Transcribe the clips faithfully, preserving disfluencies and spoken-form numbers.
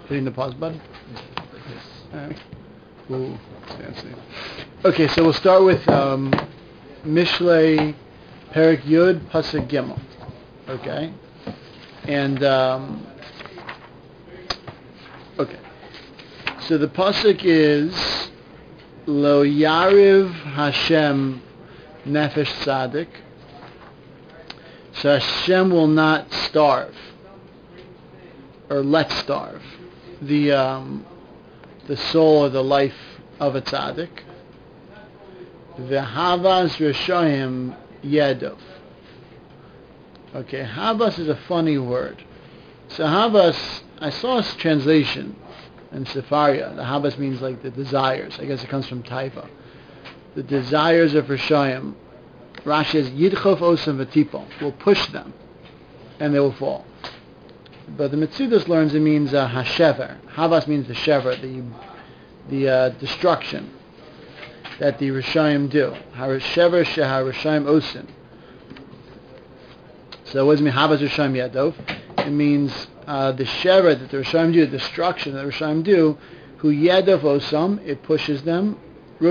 Hitting the pause button? Alright. Ooh, fancy. Okay, so we'll start with um, Mishlei Perik Yud Pasuk Gimel. Okay? And, um, okay. So the Pasuk is Lo Yariv Hashem Nefesh Tzadik. So Hashem will not starve, or let starve, the um, the soul or the life of a tzaddik. V'havas Rishoyim Yedov. Okay, Havas is a funny word. So Havas, I saw a translation in Sefaria. The Havas means like the desires. I guess it comes from Taiva. The desires of Rishoyim. Rashi says, Yidchof osam v'tipol, will push them, and they will fall. But the Metzudos learns it means uh, hashever. Havas means the shever, the the uh, destruction that the Rishayim do. Hashever sheha Rishayim osim. So what does it mean, Havas Rishayim yadov? It means uh, the shever that the Rishayim do, the destruction that the Rishayim do, who yadov osam, it pushes them. The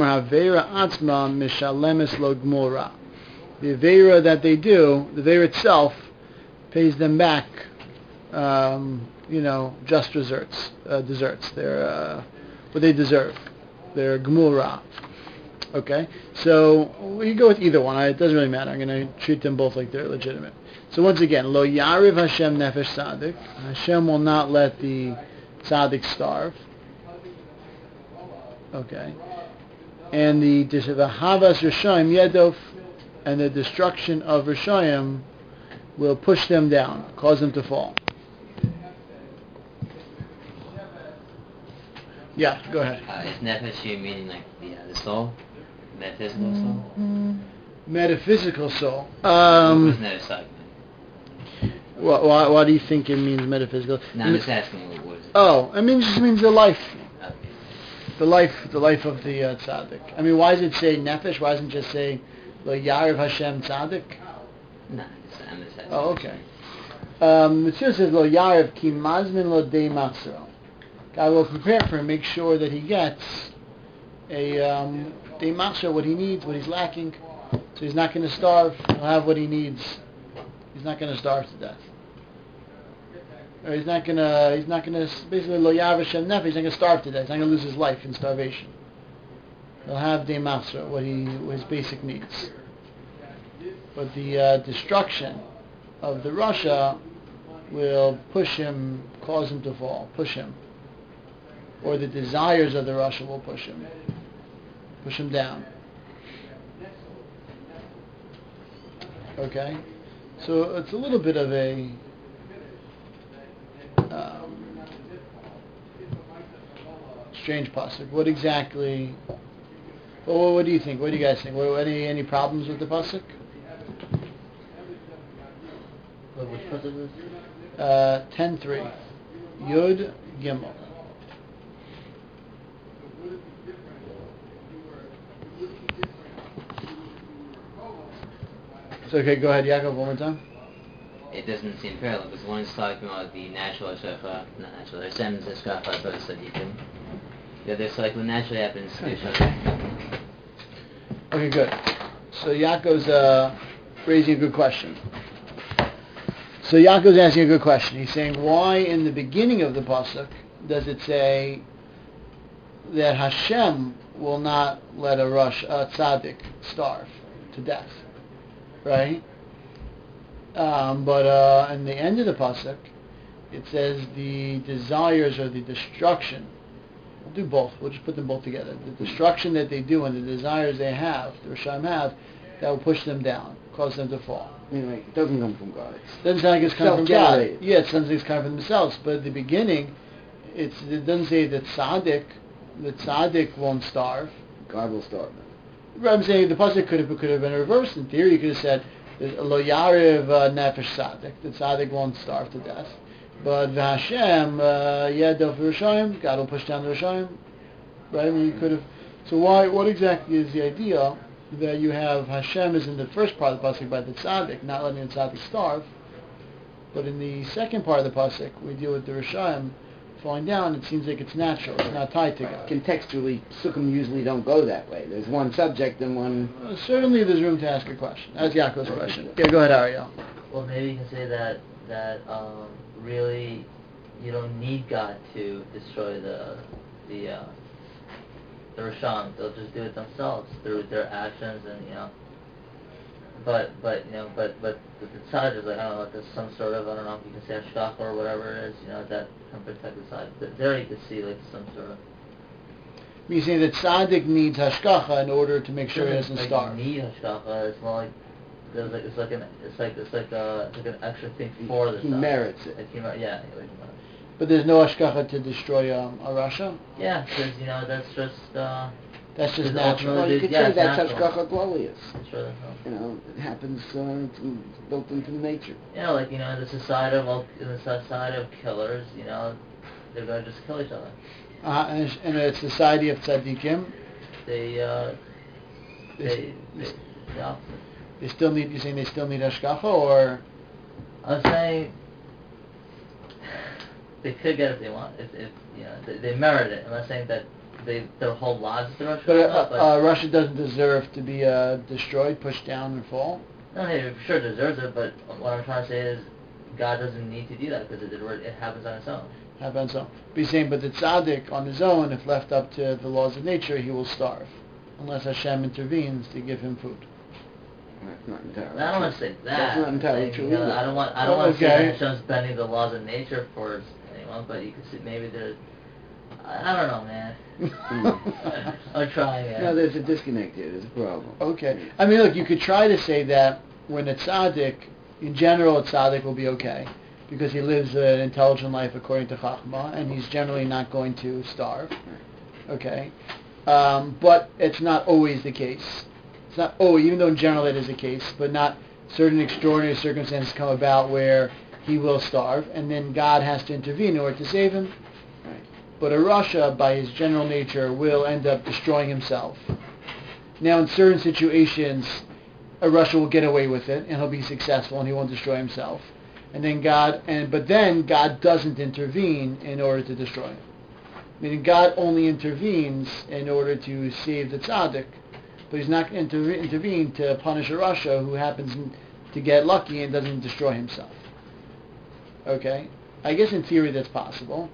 Aveira that they do, the Aveira itself, pays them back, um, you know, just desserts, uh, desserts. They're uh, what they deserve. They're Gemura. Okay? So, we go with either one. It doesn't really matter. I'm going to treat them both like they're legitimate. So once again, Lo Yariv Hashem Nefesh Tzadik. Hashem will not let the Tzadik starve. Okay? And the Havas Rishayim Yedov, and the destruction of Rishayim will push them down, cause them to fall. Yeah, go ahead. Uh, is Nefesh meaning like the, uh, the soul? Metaphysical soul? Mm-hmm. Metaphysical soul. Um, Wasn't that a segment? Why, why, why do you think it means metaphysical? No, I'm just asking what, what is it? Oh, it means, it just means the life. Okay. The life, the life of the uh, tzaddik. I mean, why does it say nefesh? Why doesn't it just say Lo Yariv Hashem Tzaddik? No, I'm just asking. Oh, okay. Um, it says Lo Yariv Ki Mazmin Lo Dei Matzro. God will prepare for him, make sure that he gets a um, Dei Matzro, what he needs, what he's lacking. So he's not going to starve. He'll have what he needs. He's not going to starve to death. Or he's not gonna, he's not gonna, basically, lo yariv Hashem nefesh, he's not gonna starve to death. He's not gonna lose his life in starvation. He'll have dei masra, what he, his basic needs. But the uh, destruction of the Russia will push him, cause him to fall, push him. Or the desires of the Russia will push him, push him down. Okay? So it's a little bit of a, Um, strange pasuk. What exactly? Well, what do you think? What do you guys think? Were any any problems with the pasuk? What, which pasuk is it? Uh, ten three, Yud Gimel. So okay, go ahead, Yaakov, one more time. It doesn't seem parallel because one is talking about the natural Hashafa, not natural, Hashem Zeshkafa, but Sadiqim. The other is like what naturally happens to Hashem. Okay, good. So Yaakov's uh, raising a good question. So Yaakov's asking a good question. He's saying, why in the beginning of the pasuk does it say that Hashem will not let a rush, a tzaddik starve to death, right? Um, but uh, in the end of the pasuk, it says the desires or the destruction. We'll do both. We'll just put them both together. The destruction that they do and the desires they have, the Rishayim have, that will push them down, cause them to fall. I mean, like, it doesn't come from God. It doesn't sound like it's coming from God. Self-generated. Yeah, it sounds like it's coming from themselves. But at the beginning, it's, it doesn't say that tzaddik, the tzaddik won't starve. God will starve them. Right, I'm saying the pasuk could have could have been reversed. In theory, you could have said, Lo Yariv Nefesh Tzaddik, the tzaddik won't starve to death. But V'Hashem Yedov Rishayim, God will push down the Rishayim. Right? I mean, you could have. So why? What exactly is the idea that you have Hashem is in the first part of the pasuk by the tzaddik, not letting the tzaddik starve, but in the second part of the pasuk we deal with the Rishayim falling down, it seems like it's natural. It's not tied to God. Contextually, Sukkim usually don't go that way. There's one subject and one... Uh, certainly there's room to ask a question. That's Yaakov's question. Yeah, go ahead, Ariel. Well, maybe you can say that, that um, really you don't need God to destroy the the uh, the Rishon. They'll just do it themselves through their actions and, you know. But, but you know, but, but the side is like, I don't know, there's some sort of, I don't know if you can say Hashgacha or whatever it is, you know, that can protect the side. But there you can see, like, some sort of... You say that tzaddik needs hashgacha in order to make sure he doesn't like starve. You need hashgacha. It's more like there's like it's like an it's like it's like a it's like an extra thing for the He side. merits it. Like he mer- yeah. Like, But there's no hashgacha to destroy um, a Russia? yeah, because you know that's just uh, That's just There's natural. Well, you could Yeah, say it's that's natural. Hashgacha Glorious. sure that's not. You know, it happens, uh, it's built into nature. You know, like you know, the society of all- in the society of killers, you know, they're gonna just kill each other. Uh, and it's- in a society of tzaddikim, They uh, they, they, they, they the opposite. they still need, you're saying they still need hashgacha, or... I'm saying they could get it if they want. If, if you know, they, they merit it. I'm not saying that they their whole lives is the Russia. But, uh, not, but uh, Russia doesn't deserve to be uh, destroyed, pushed down, and fall? no, he sure deserves it. But what I'm trying to say is, God doesn't need to do that because it, it happens on its own. How about so? But he's saying, but the tzaddik on his own, if left up to the laws of nature, he will starve, unless Hashem intervenes to give him food. That's not entirely I don't true. want to say that. That's not entirely Saying, true you know, either. I don't want. I don't Oh, want to okay. say that Hashem's bending the laws of nature for anyone. But you could see maybe there's. I, I don't know, man. I'm trying. Yeah. No, there's a disconnect here. There's a problem. Okay. I mean, look, you could try to say that when a tzaddik, in general, a tzaddik will be okay, because he lives an intelligent life according to Chachma, and he's generally not going to starve. Okay. Um, but it's not always the case. It's not always, even though in general it is the case, but not certain extraordinary circumstances come about where he will starve, and then God has to intervene in order to save him. Right. But a Rasha, by his general nature, will end up destroying himself. Now, in certain situations, a Rasha will get away with it, and he'll be successful, and he won't destroy himself. And then God, and but then God doesn't intervene in order to destroy him. Meaning, God only intervenes in order to save the tzaddik, but he's not going to interve- intervene to punish a Rasha who happens to get lucky and doesn't destroy himself. Okay, I guess in theory that's possible.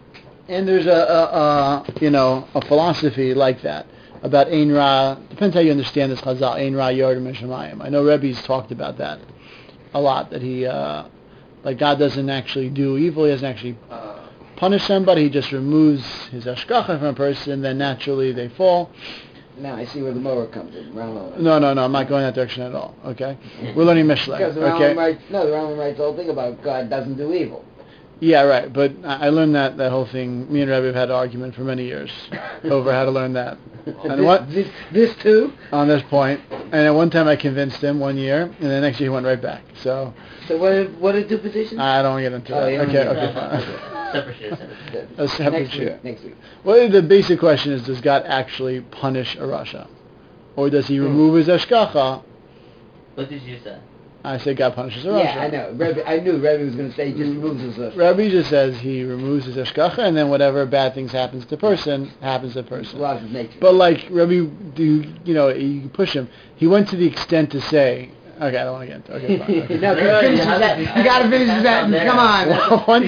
And there's a, a, a you know a philosophy like that about Ein Ra. Depends how you understand this Chazal. Ein Ra Yordim Shemayim. I know Rebbe's talked about that a lot. That he uh, like God doesn't actually do evil. He doesn't actually punish somebody. He just removes his hashgacha from a person. Then naturally they fall. Now I see where the mower comes in. Rambam. No, no, no. I'm not going that direction at all. Okay, we're learning Mishlei. Because the Rambam Okay. writes, no, the Rambam writes the whole thing about God doesn't do evil. Yeah, right. But I I learned that, that whole thing. Me and Rebbe have had an argument for many years over how to learn that. And this, what this, this too? on this point. And at one time I convinced him one year, and the next year he went right back. So So what are, what are two positions? I don't want to get into Oh, that. you don't Okay, want to okay, get fine. Separate shit. Separate shit. A separate next shit. week. Next week. Well, the basic question is: does God actually punish a Rasha, or does He remove his hashgacha? What did you say? I say God punishes a Rasha. Yeah, I know. Rebbe, I knew Rebbe was going to say he just removes his list. Rabbi just says he removes his hashgacha, and then whatever bad things happens to the person happens to the person. Laws of nature. But like Rabbi, do you, you know you push him? He went to the extent to say, okay, I don't want to get into. Okay, fine. Okay. No, Really? finish his sentence. You got to finish his sentence. Come on. Well, one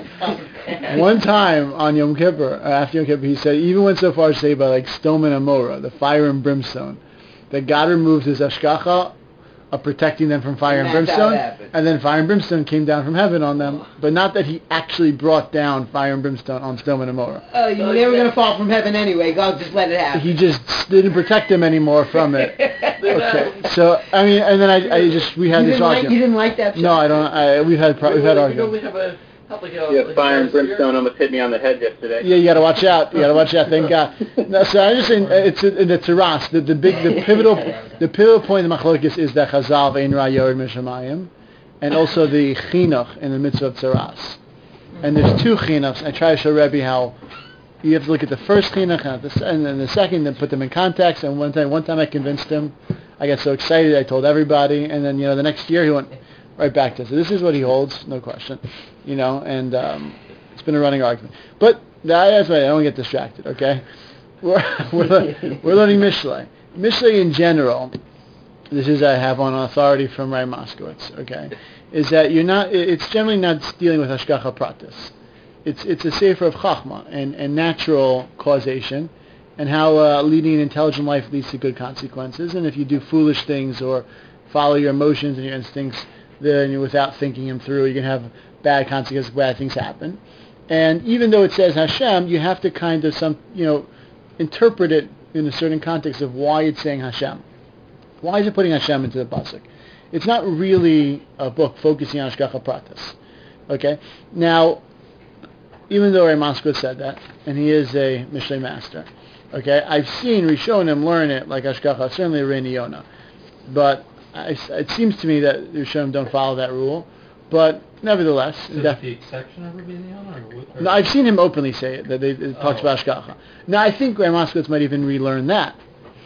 time, one time on Yom Kippur, uh, after Yom Kippur, he said, he even went so far as to say by like Stone and Amora, the fire and brimstone, that God removed his hashgacha of protecting them from fire and, And that's how it brimstone, happened. and then fire and brimstone came down from heaven on them, but not that he actually brought down fire and brimstone on Stone and Amora. Oh, you were never going to fall from heaven anyway. God just let it happen. He just didn't protect them anymore from it. Okay, so I mean, and then I, I just we had you this didn't like, argument. you didn't like that? No, I don't. I, we've had pro- we've had arguments. have a Yeah, fire and brimstone almost hit me on the head yesterday. Yeah, you got to watch out. You got to watch out. Thank God. No, so I'm just saying, uh, it's in the Tzaras. The, the big, the pivotal, the pivotal point of the Machlokes is that Chazal Ein Ra Yored Mishamayim, and also the Chinuch in the mitzvah of Tzaras. And there's two Chinuchs. I try to show Rebbe how you have to look at the first Chinuch and, the, and then the second, and put them in context. And one time, one time I convinced him. I got so excited, I told everybody, and then you know the next year he went right back to it. So this is what he holds, no question. You know, and um, It's been a running argument. But that's why I don't get distracted, okay? We're, we're, we're learning Mishlei. Mishlei in general, this is I have on authority from Ray Moskowitz, okay, is that you're not, it's generally not dealing with Hashgacha Pratis. It's it's a sefer of Chachma and, and natural causation and how uh, leading an intelligent life leads to good consequences. And if you do foolish things or follow your emotions and your instincts, then you're without thinking them through, you can have bad consequences, bad things happen. And even though it says Hashem, you have to kind of some, you know, interpret it in a certain context of why it's saying Hashem. Why is it putting Hashem into the pasuk? It's not really a book focusing on Hashgacha Pratis. Okay? Now, even though Ray Moskowitz said that, and he is a Mishlei master, okay, I've seen Rishonim learn it like Hashgacha, certainly Reini Yonah. But I, it seems to me that Rishonim don't follow that rule. But nevertheless, is def- the exception of Rabbi Yonah? Or, or no, I've seen him openly say it, that they, it talks Oh. about Hashgacha. Now, I think Ray Moskowitz might even relearn that,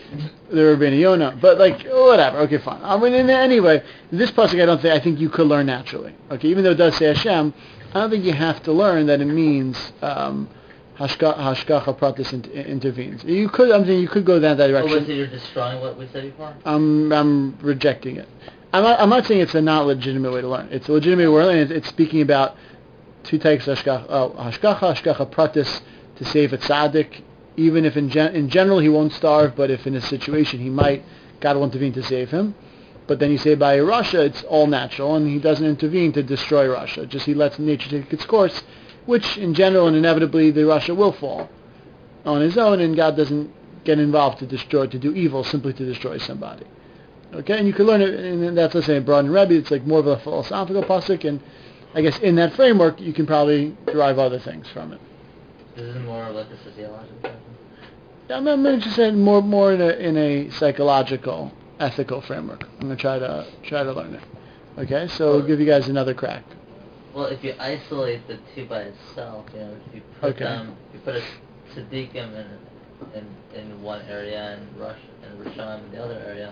the Rabbi Yonah. But, like, whatever. Okay, fine. I mean, in, anyway, this pasuk I don't think, I think you could learn naturally. Okay, even though it does say Hashem, I don't think you have to learn that it means um, Hashgacha, Hashgacha Pratis in, intervenes. You could, I'm saying you could go that Oh, direction. was it you're destroying what we said before? I'm I'm rejecting it. I'm not, I'm not saying it's a not legitimate way to learn. It's a legitimate way to learn. It's, it's speaking about two types of hashgacha, oh, hashgacha, hashgacha pratis, to save a tzaddik, even if in, gen, in general he won't starve, but if in a situation he might, God will intervene to save him. But then you say by Russia, it's all natural, and he doesn't intervene to destroy Russia. Just he lets nature take its course, which in general and inevitably the Russia will fall on his own, and God doesn't get involved to destroy, to do evil simply to destroy somebody. Okay, and you can learn it, and that's let's say broad and Rebbe. It's like more of a philosophical pasuk, and I guess in that framework you can probably derive other things from it. This is more of like a sociological thing. I'm, I'm going to just say more, more in a in a psychological, ethical framework. I'm going to try to try to learn it. Okay, so I'll give you guys another crack. Well, if you isolate the two by itself, you know, if you put Okay. them, you put a tzaddikim in in in one area and Rush and Rishon in the other area.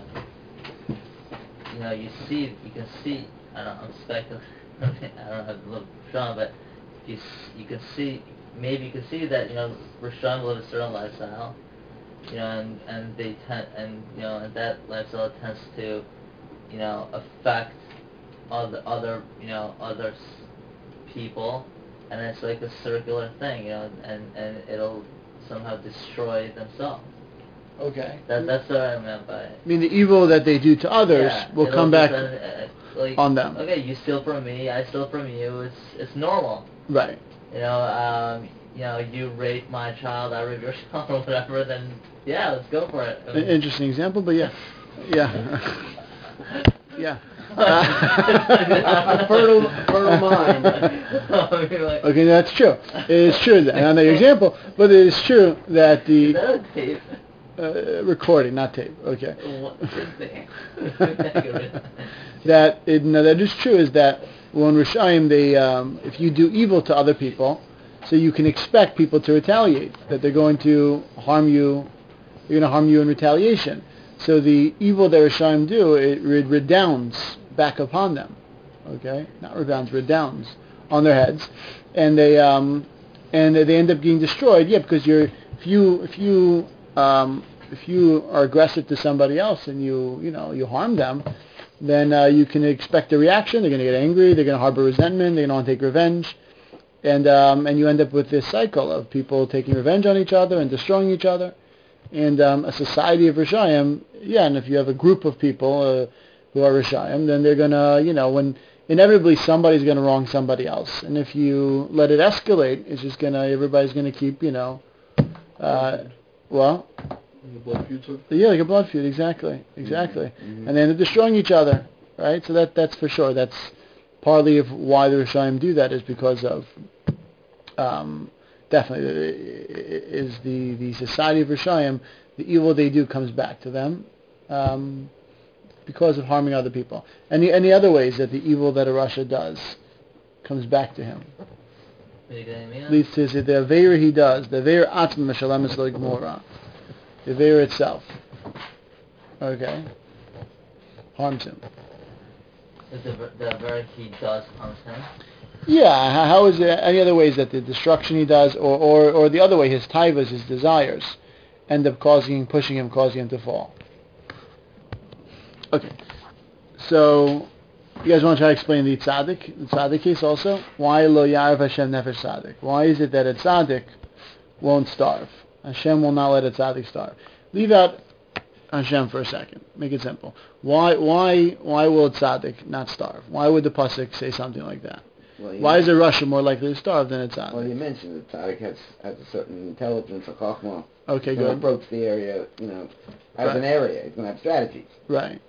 You know, you see, you can see. I don't. I'm speculating. I don't have to look Rishon, but you s- you can see. Maybe you can see that you know Rishon live a certain lifestyle. You know, and and they tend and you know and that lifestyle tends to, you know, affect other other you know other s- people, and it's like a circular thing. You know, and and it'll somehow destroy themselves. Okay. That, that's what I meant by it. I mean, the evil that they do to others Yeah, will it'll come just, back uh, uh, like, on them. Okay, you steal from me, I steal from you. It's it's normal. Right. You know, um, you know, you rape my child, I rape your child, or whatever. Then yeah, let's go for it. I An mean, interesting example, but yeah, yeah, yeah. A fertile, fertile mind. I mean, like, Okay, that's true. It is true that, I don't know your example, but it is true that is the that a tape? uh, recording, not tape. Okay. What is there? that it, no, that is true is that when Rishayim, they um, if you do evil to other people, so you can expect people to retaliate, that they're going to harm you, they're going to harm you in retaliation. So the evil that Rishayim do, it, it redounds back upon them. Okay, not redounds, redounds on their heads, and they um, and they end up getting destroyed. Yeah, because you're if you if you um, if you are aggressive to somebody else and you you know you harm them, then uh, you can expect a reaction. They're going to get angry. They're going to harbor resentment. They're going to want to take revenge, and um, and you end up with this cycle of people taking revenge on each other and destroying each other. And um, a society of Rishayim, yeah, and if you have a group of people uh, who are Rishayim, then they're going to, you know, when inevitably somebody's going to wrong somebody else. And if you let it escalate, it's just going to, everybody's going to keep, you know, uh, well, Blood feud, sir? yeah, like a blood feud, exactly, exactly. Mm-hmm. And then they're destroying each other, right? So that that's for sure. That's partly of why the Rishayim do that is because of, um, definitely, is the, the society of Rishayim, the evil they do comes back to them um, because of harming other people. Any any other ways that the evil that a Rasha does comes back to him? Leads to the Aveira he does, the Aveira Atma Meshalemis Lo Gemora, the Aveira itself. Okay? Harms him. Is the the very he does harms him? Yeah, how how is there any other ways that the destruction he does, or, or, or the other way, his taivas, his desires, end up causing, pushing him, causing him to fall? Okay, so you guys want to try to explain the tzaddik, the tzaddik case also? Why lo yarav Hashem nefesh tzaddik? Why is it that a tzaddik won't starve? Hashem will not let a tzaddik starve. Leave out Hashem for a second. Make it simple. Why why why will a tzaddik not starve? Why would the pasuk say something like that? Well, Why is a Russia more likely to starve than a tzaddik? Well, you mentioned that tzaddik has, has a certain intelligence, a chachma. Okay, He's going good. to approach the area, you know, as Right. an area. He's going to have strategies. Right.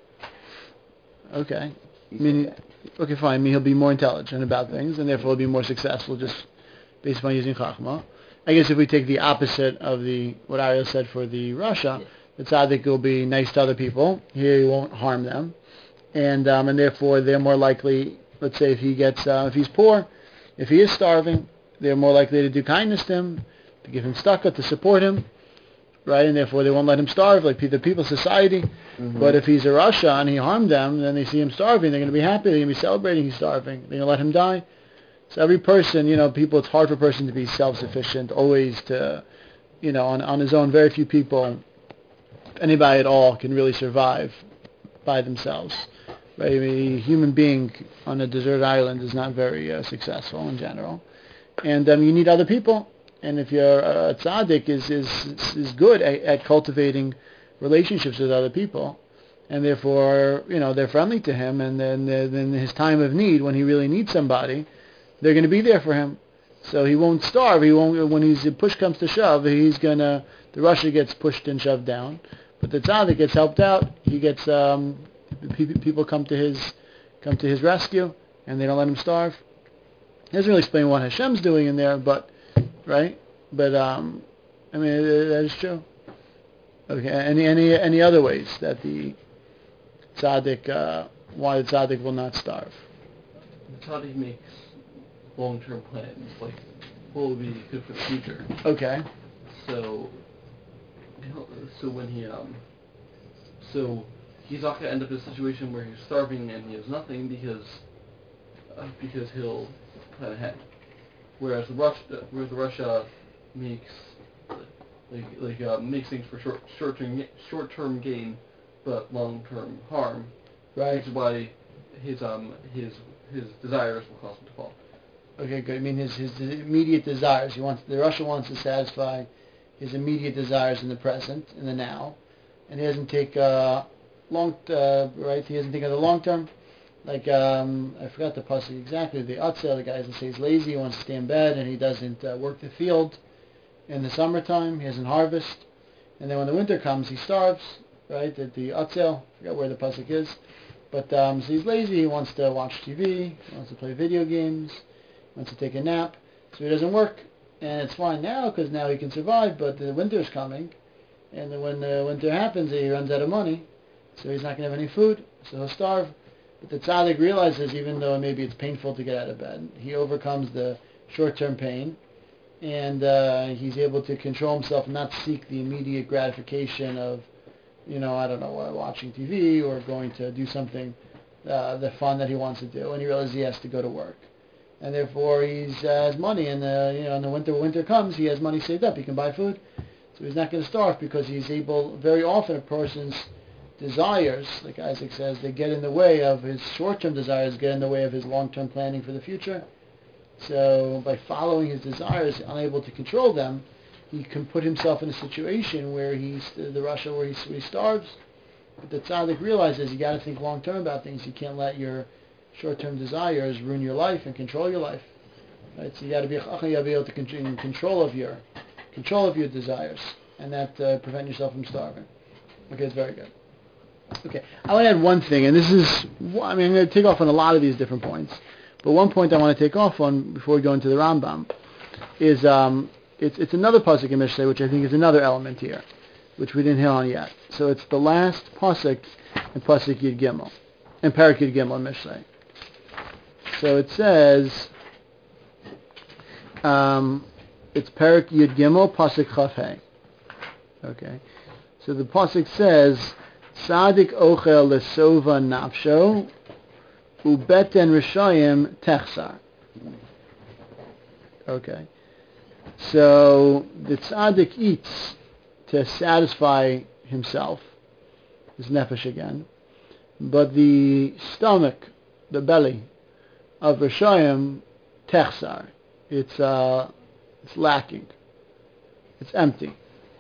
Okay. He I mean, said okay, fine. I mean, he'll be more intelligent about things, and therefore he'll be more successful just based upon using chachma. I guess if we take the opposite of the what Ariel said for the Russia, the tzaddik will be nice to other people. He won't harm them, and um, and therefore they're more likely. Let's say if he gets, uh, if he's poor, if he is starving, they're more likely to do kindness to him, to give him tzedakah, to support him, right? And therefore they won't let him starve, like the people society. Mm-hmm. But if he's a Russia and he harmed them, then they see him starving, they're going to be happy, they're going to be celebrating he's starving, they're going to let him die. So every person, you know, people, it's hard for a person to be self-sufficient, always to, you know, on, on his own. Very few people, if anybody at all, can really survive by themselves. Right? I mean, a human being on a desert island is not very uh, successful in general. And um, you need other people. And if you're a tzaddik is, is, is good at, at cultivating relationships with other people, and therefore, you know, they're friendly to him, and then then in his time of need, when he really needs somebody, they're going to be there for him. So he won't starve. He won't. When he's push comes to shove, he's gonna. The Russia gets pushed and shoved down, but the tzaddik gets helped out. He gets um, people come to his come to his rescue, and they don't let him starve. He doesn't really explain what Hashem's doing in there, but right. But um, I mean, that is true. Okay. Any any any other ways that the tzaddik, uh, why the tzaddik will not starve? The tzaddik makes long-term plans, like what will be good for the future. Okay. So, so when he um, so he's not gonna end up in a situation where he's starving and he has nothing because uh, because he'll plan ahead. Whereas the Russia, whereas the Russia makes like like uh, makes things for short short term short term gain, but long term harm. Right. Which is why his um his his desires will cause him to fall. Okay, good. I mean, his his immediate desires. He wants the Russia wants to satisfy his immediate desires in the present, in the now, and he doesn't take uh, long uh, right. He doesn't think of the long term. Like um, I forgot the pasuk exactly. The Atzel, the guy doesn't say he's lazy. He wants to stay in bed, and he doesn't uh, work the field in the summertime. He doesn't harvest, and then when the winter comes, he starves. Right? The, the Atzel, I forgot where the pasuk is, but um, so he's lazy. He wants to watch T V. He wants to play video games. Wants to take a nap, so he doesn't work, and it's fine now because now he can survive. But the winter's coming, and then when the winter happens, he runs out of money, so he's not going to have any food, so he'll starve. But the tzaddik realizes, even though maybe it's painful to get out of bed, he overcomes the short-term pain, and uh, he's able to control himself and not seek the immediate gratification of, you know, I don't know, uh, watching T V or going to do something, uh, the fun that he wants to do, and he realizes he has to go to work. And therefore he uh, has money, and uh, you know, in the winter, when winter comes, he has money saved up. He can buy food, so he's not going to starve because he's able. Very often, a person's desires, like Isaac says, they get in the way of his short-term desires, get in the way of his long-term planning for the future. So by following his desires, unable to control them, he can put himself in a situation where he's the Russia where he, where he starves. But the tzaddik realizes you got to think long-term about things. You can't let your short-term desires ruin your life and control your life. Right? So you got to be a chacham, you got to be able to con- in control of your control of your desires, and that uh, prevent yourself from starving. Okay, it's very good. Okay, I want to add one thing, and this is, I mean, I'm going to take off on a lot of these different points, but one point I want to take off on before we go into the Rambam is um, it's it's another pasuk in Mishlei, which I think is another element here, which we didn't hit on yet. So it's the last pasuk in pasuk Yud Gimel, in Parak Yud Gimel in Mishlei. So it says, um, it's Parak Yud Gimel, Pasuk Chaf Hei. Okay. So the Pasuk says, Tzadik ochel lesova nafsho, ubeten rishayim techsar. Okay. So the tzaddik eats to satisfy himself, his nefesh again, but the stomach, the belly of Rishayim, techsar, it's uh, it's lacking, it's empty.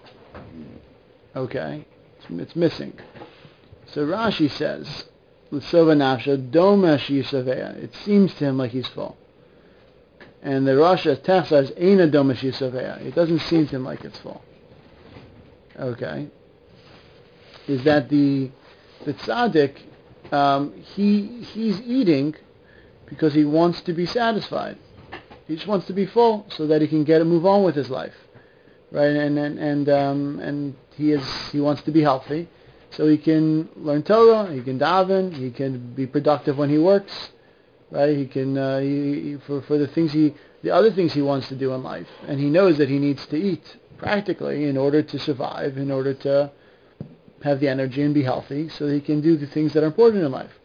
Okay, it's, it's missing. So Rashi says, "L'sova nafsha domesh yisavea." It seems to him like he's full. And the Rasha techsar is eina domesh yisavea. It doesn't seem to him like it's full. Okay, is that the the tzaddik? Um, he he's eating because he wants to be satisfied. He just wants to be full so that he can get move on with his life, right? And and and um, and he is he wants to be healthy, so he can learn Torah, he can daven, he can be productive when he works, right? He can uh, he, he, for for the things he the other things he wants to do in life, and he knows that he needs to eat practically in order to survive, in order to have the energy and be healthy, so that he can do the things that are important in life.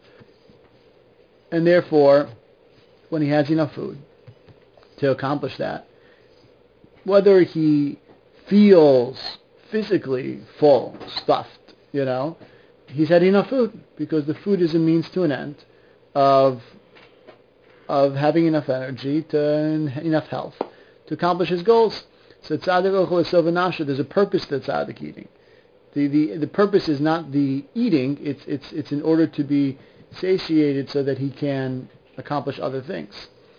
And therefore, when he has enough food to accomplish that, whether he feels physically full, stuffed, you know, he's had enough food, because the food is a means to an end of of having enough energy, to enough health, to accomplish his goals. So tzaddik ochel esov v'nafsho, there's a purpose to tzaddik eating. The, the the purpose is not the eating, it's it's it's in order to be satiated so that he can accomplish other things.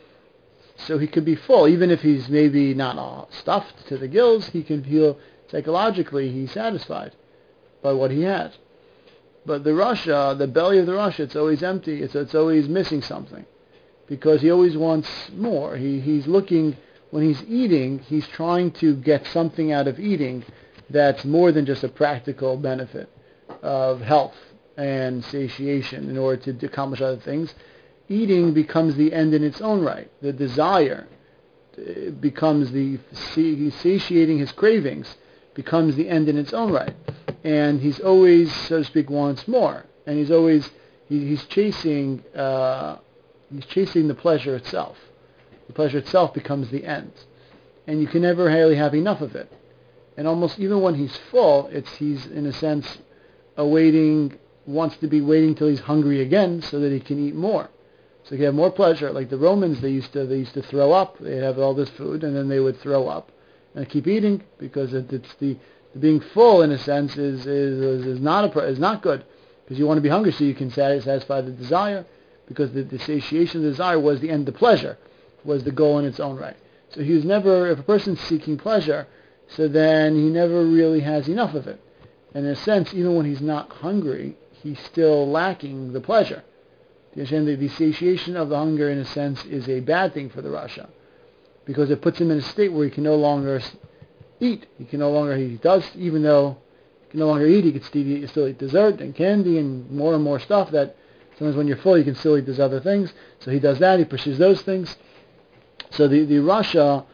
So he could be full, even if he's maybe not all stuffed to the gills, he can feel psychologically he's satisfied by what he has. But the Rasha, the belly of the Rasha, it's always empty, it's it's always missing something, because he always wants more. He he's looking, when he's eating, he's trying to get something out of eating that's more than just a practical benefit of health and satiation in order to accomplish other things. Eating becomes the end in its own right. The desire becomes the satiating his cravings becomes the end in its own right. And he's always, so to speak, wants more. And he's always, he, he's chasing, uh, he's chasing the pleasure itself. The pleasure itself becomes the end. And you can never really have enough of it. And almost even when he's full, it's he's in a sense awaiting, wants to be waiting till he's hungry again so that he can eat more. So he can have more pleasure. Like the Romans, they used to they used to throw up. They'd have all this food and then they would throw up and keep eating, because it, it's the, the being full in a sense is is is not a is not good, because you want to be hungry so you can satisfy the desire, because the, the satiation of the desire was the end of pleasure, was the goal in its own right. So he was never, if a person's seeking pleasure, so then he never really has enough of it. And in a sense, even when he's not hungry, he's still lacking the pleasure. The, the satiation of the hunger, in a sense, is a bad thing for the Rasha, because it puts him in a state where he can no longer eat. He can no longer, he does, even though he can no longer eat, he can still eat, still eat dessert and candy and more and more stuff that sometimes when you're full, you can still eat those other things. So he does that, he pursues those things. So the, the Rasha,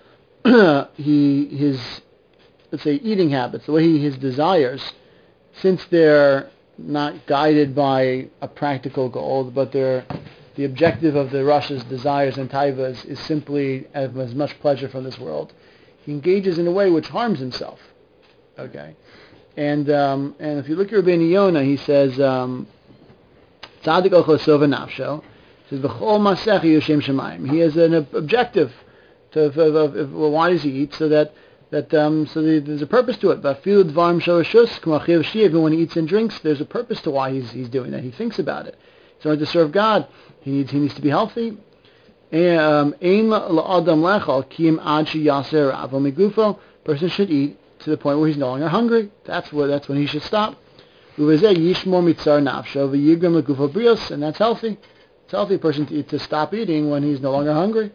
he, his, let's say, eating habits, the way he, his desires, since they're not guided by a practical goal, but they're, the objective of the Rasha's desires and taivas is simply have as much pleasure from this world, he engages in a way which harms himself. Okay? And um, and if you look at Rabbeinu Yonah, he says, um, Tzaddik ochel esov v'nafsho, he says, V'chol masechi yoshem shemayim. He has an objective to, of, of, of, well, why does he eat? So that that um, so the, there's a purpose to it. But even when he eats and drinks, there's a purpose to why he's he's doing that. He thinks about it. He's order to serve God. He needs he needs to be healthy. Person should eat to the point where he's no longer hungry. That's where that's when he should stop. And that's healthy. It's healthy a person to eat, to stop eating when he's no longer hungry.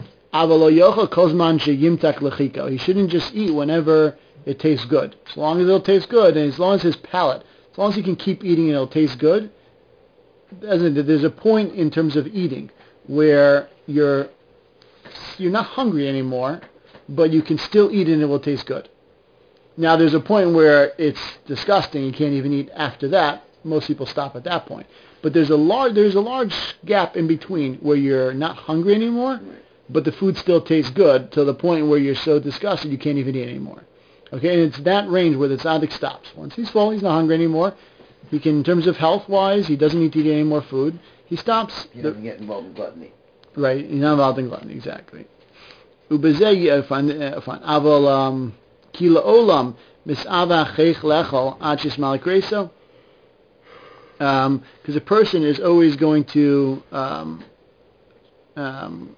He shouldn't just eat whenever it tastes good. As long as it'll taste good, and as long as his palate, as long as he can keep eating and it'll taste good, there's a point in terms of eating where you're you're not hungry anymore, but you can still eat it and it will taste good. Now there's a point where it's disgusting, you can't even eat after that. Most people stop at that point. But there's a large there's a large gap in between where you're not hungry anymore, but the food still tastes good to the point where you're so disgusted you can't even eat anymore. Okay, and it's that range where the tzaddik stops. Once he's full, he's not hungry anymore. He can, in terms of health-wise, he doesn't need to eat any more food. He stops. He doesn't get involved in gluttony. Right, he's not involved in gluttony, exactly. Ubezeh aval um, kila olam misava chech lechol achis malikreso. Because a person is always going to, um, um,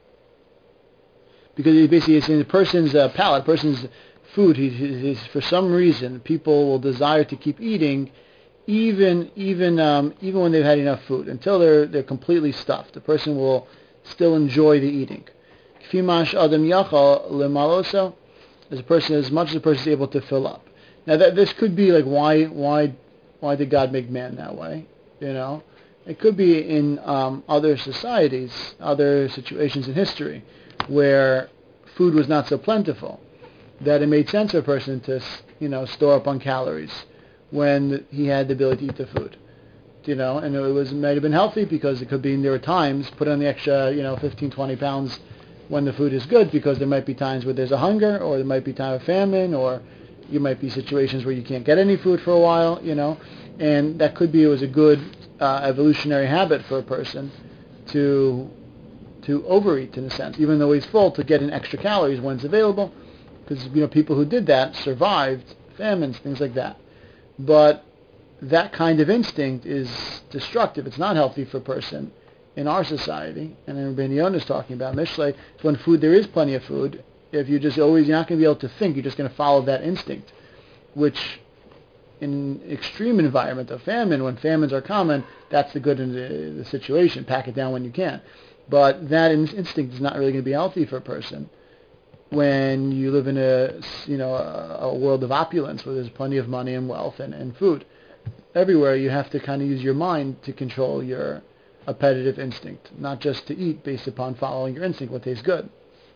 because it basically it's in the person's uh, palate, a person's food. He, he, he's, for some reason, people will desire to keep eating, even even um, even when they've had enough food, until they're they're completely stuffed. The person will still enjoy the eating. Fimash adam yachal lemaloso, as a person, as much as a person is able to fill up. Now that this could be like why why. Why did God make man that way? You know, it could be in um, other societies, other situations in history, where food was not so plentiful that it made sense for a person to, you know, store up on calories when he had the ability to eat the food. You know, and it was it might have been healthy because it could be there were times put on the extra, you know, fifteen, twenty pounds when the food is good, because there might be times where there's a hunger, or there might be time of famine, or you might be situations where you can't get any food for a while, you know, and that could be it was a good uh, evolutionary habit for a person to to overeat in a sense, even though he's full, to get in extra calories when it's available, because you know people who did that survived famines, things like that. But that kind of instinct is destructive. It's not healthy for a person in our society. And then Rabbeinu Yonah is talking about Mishlei, when food there is plenty of food. If you just always, you're not going to be able to think. You're just going to follow that instinct, which in extreme environment of famine, when famines are common, that's the good in the, the situation. Pack it down when you can. But that in, instinct is not really going to be healthy for a person when you live in a, you know, a, a world of opulence where there's plenty of money and wealth and, and food. Everywhere you have to kind of use your mind to control your appetitive instinct, not just to eat based upon following your instinct, what tastes good.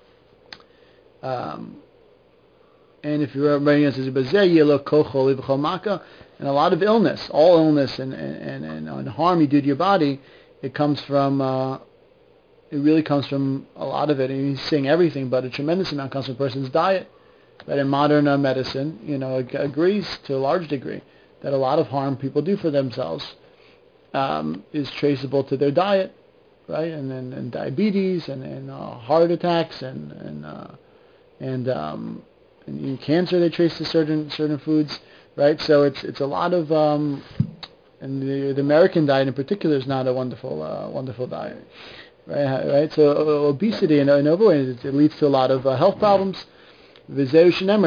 Um, and if you're writing it says and a lot of illness, all illness and and, and, and harm you do to your body, it comes from uh, it really comes from a lot of it. And he's saying everything, but a tremendous amount comes from a person's diet. But in modern uh, medicine, you know, ag- agrees to a large degree that a lot of harm people do for themselves um, is traceable to their diet, right? And and, and diabetes and, and uh, heart attacks and and uh, and um, and in cancer they trace to certain certain foods, right? So it's it's a lot of um, and the, the American diet in particular is not a wonderful uh, wonderful diet, right? Right. So uh, obesity and, and overweight, it, it leads to a lot of uh, health problems. The, the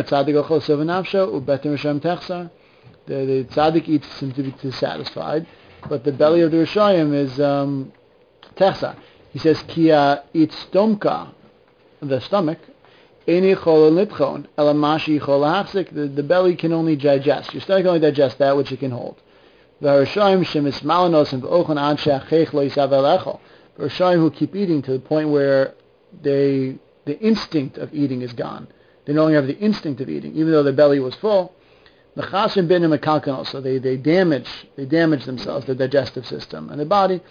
tzaddik eats simply to be satisfied, but the belly of the Rishayim is um, techsa. He says kia itztomka, the stomach. The, the belly can only digest. Your stomach can only digest that which it can hold. The Rishayim who keep eating to the point where they the instinct of eating is gone. They no longer have the instinct of eating, even though their belly was full. So they, they damage they damage themselves, their digestive system and their body.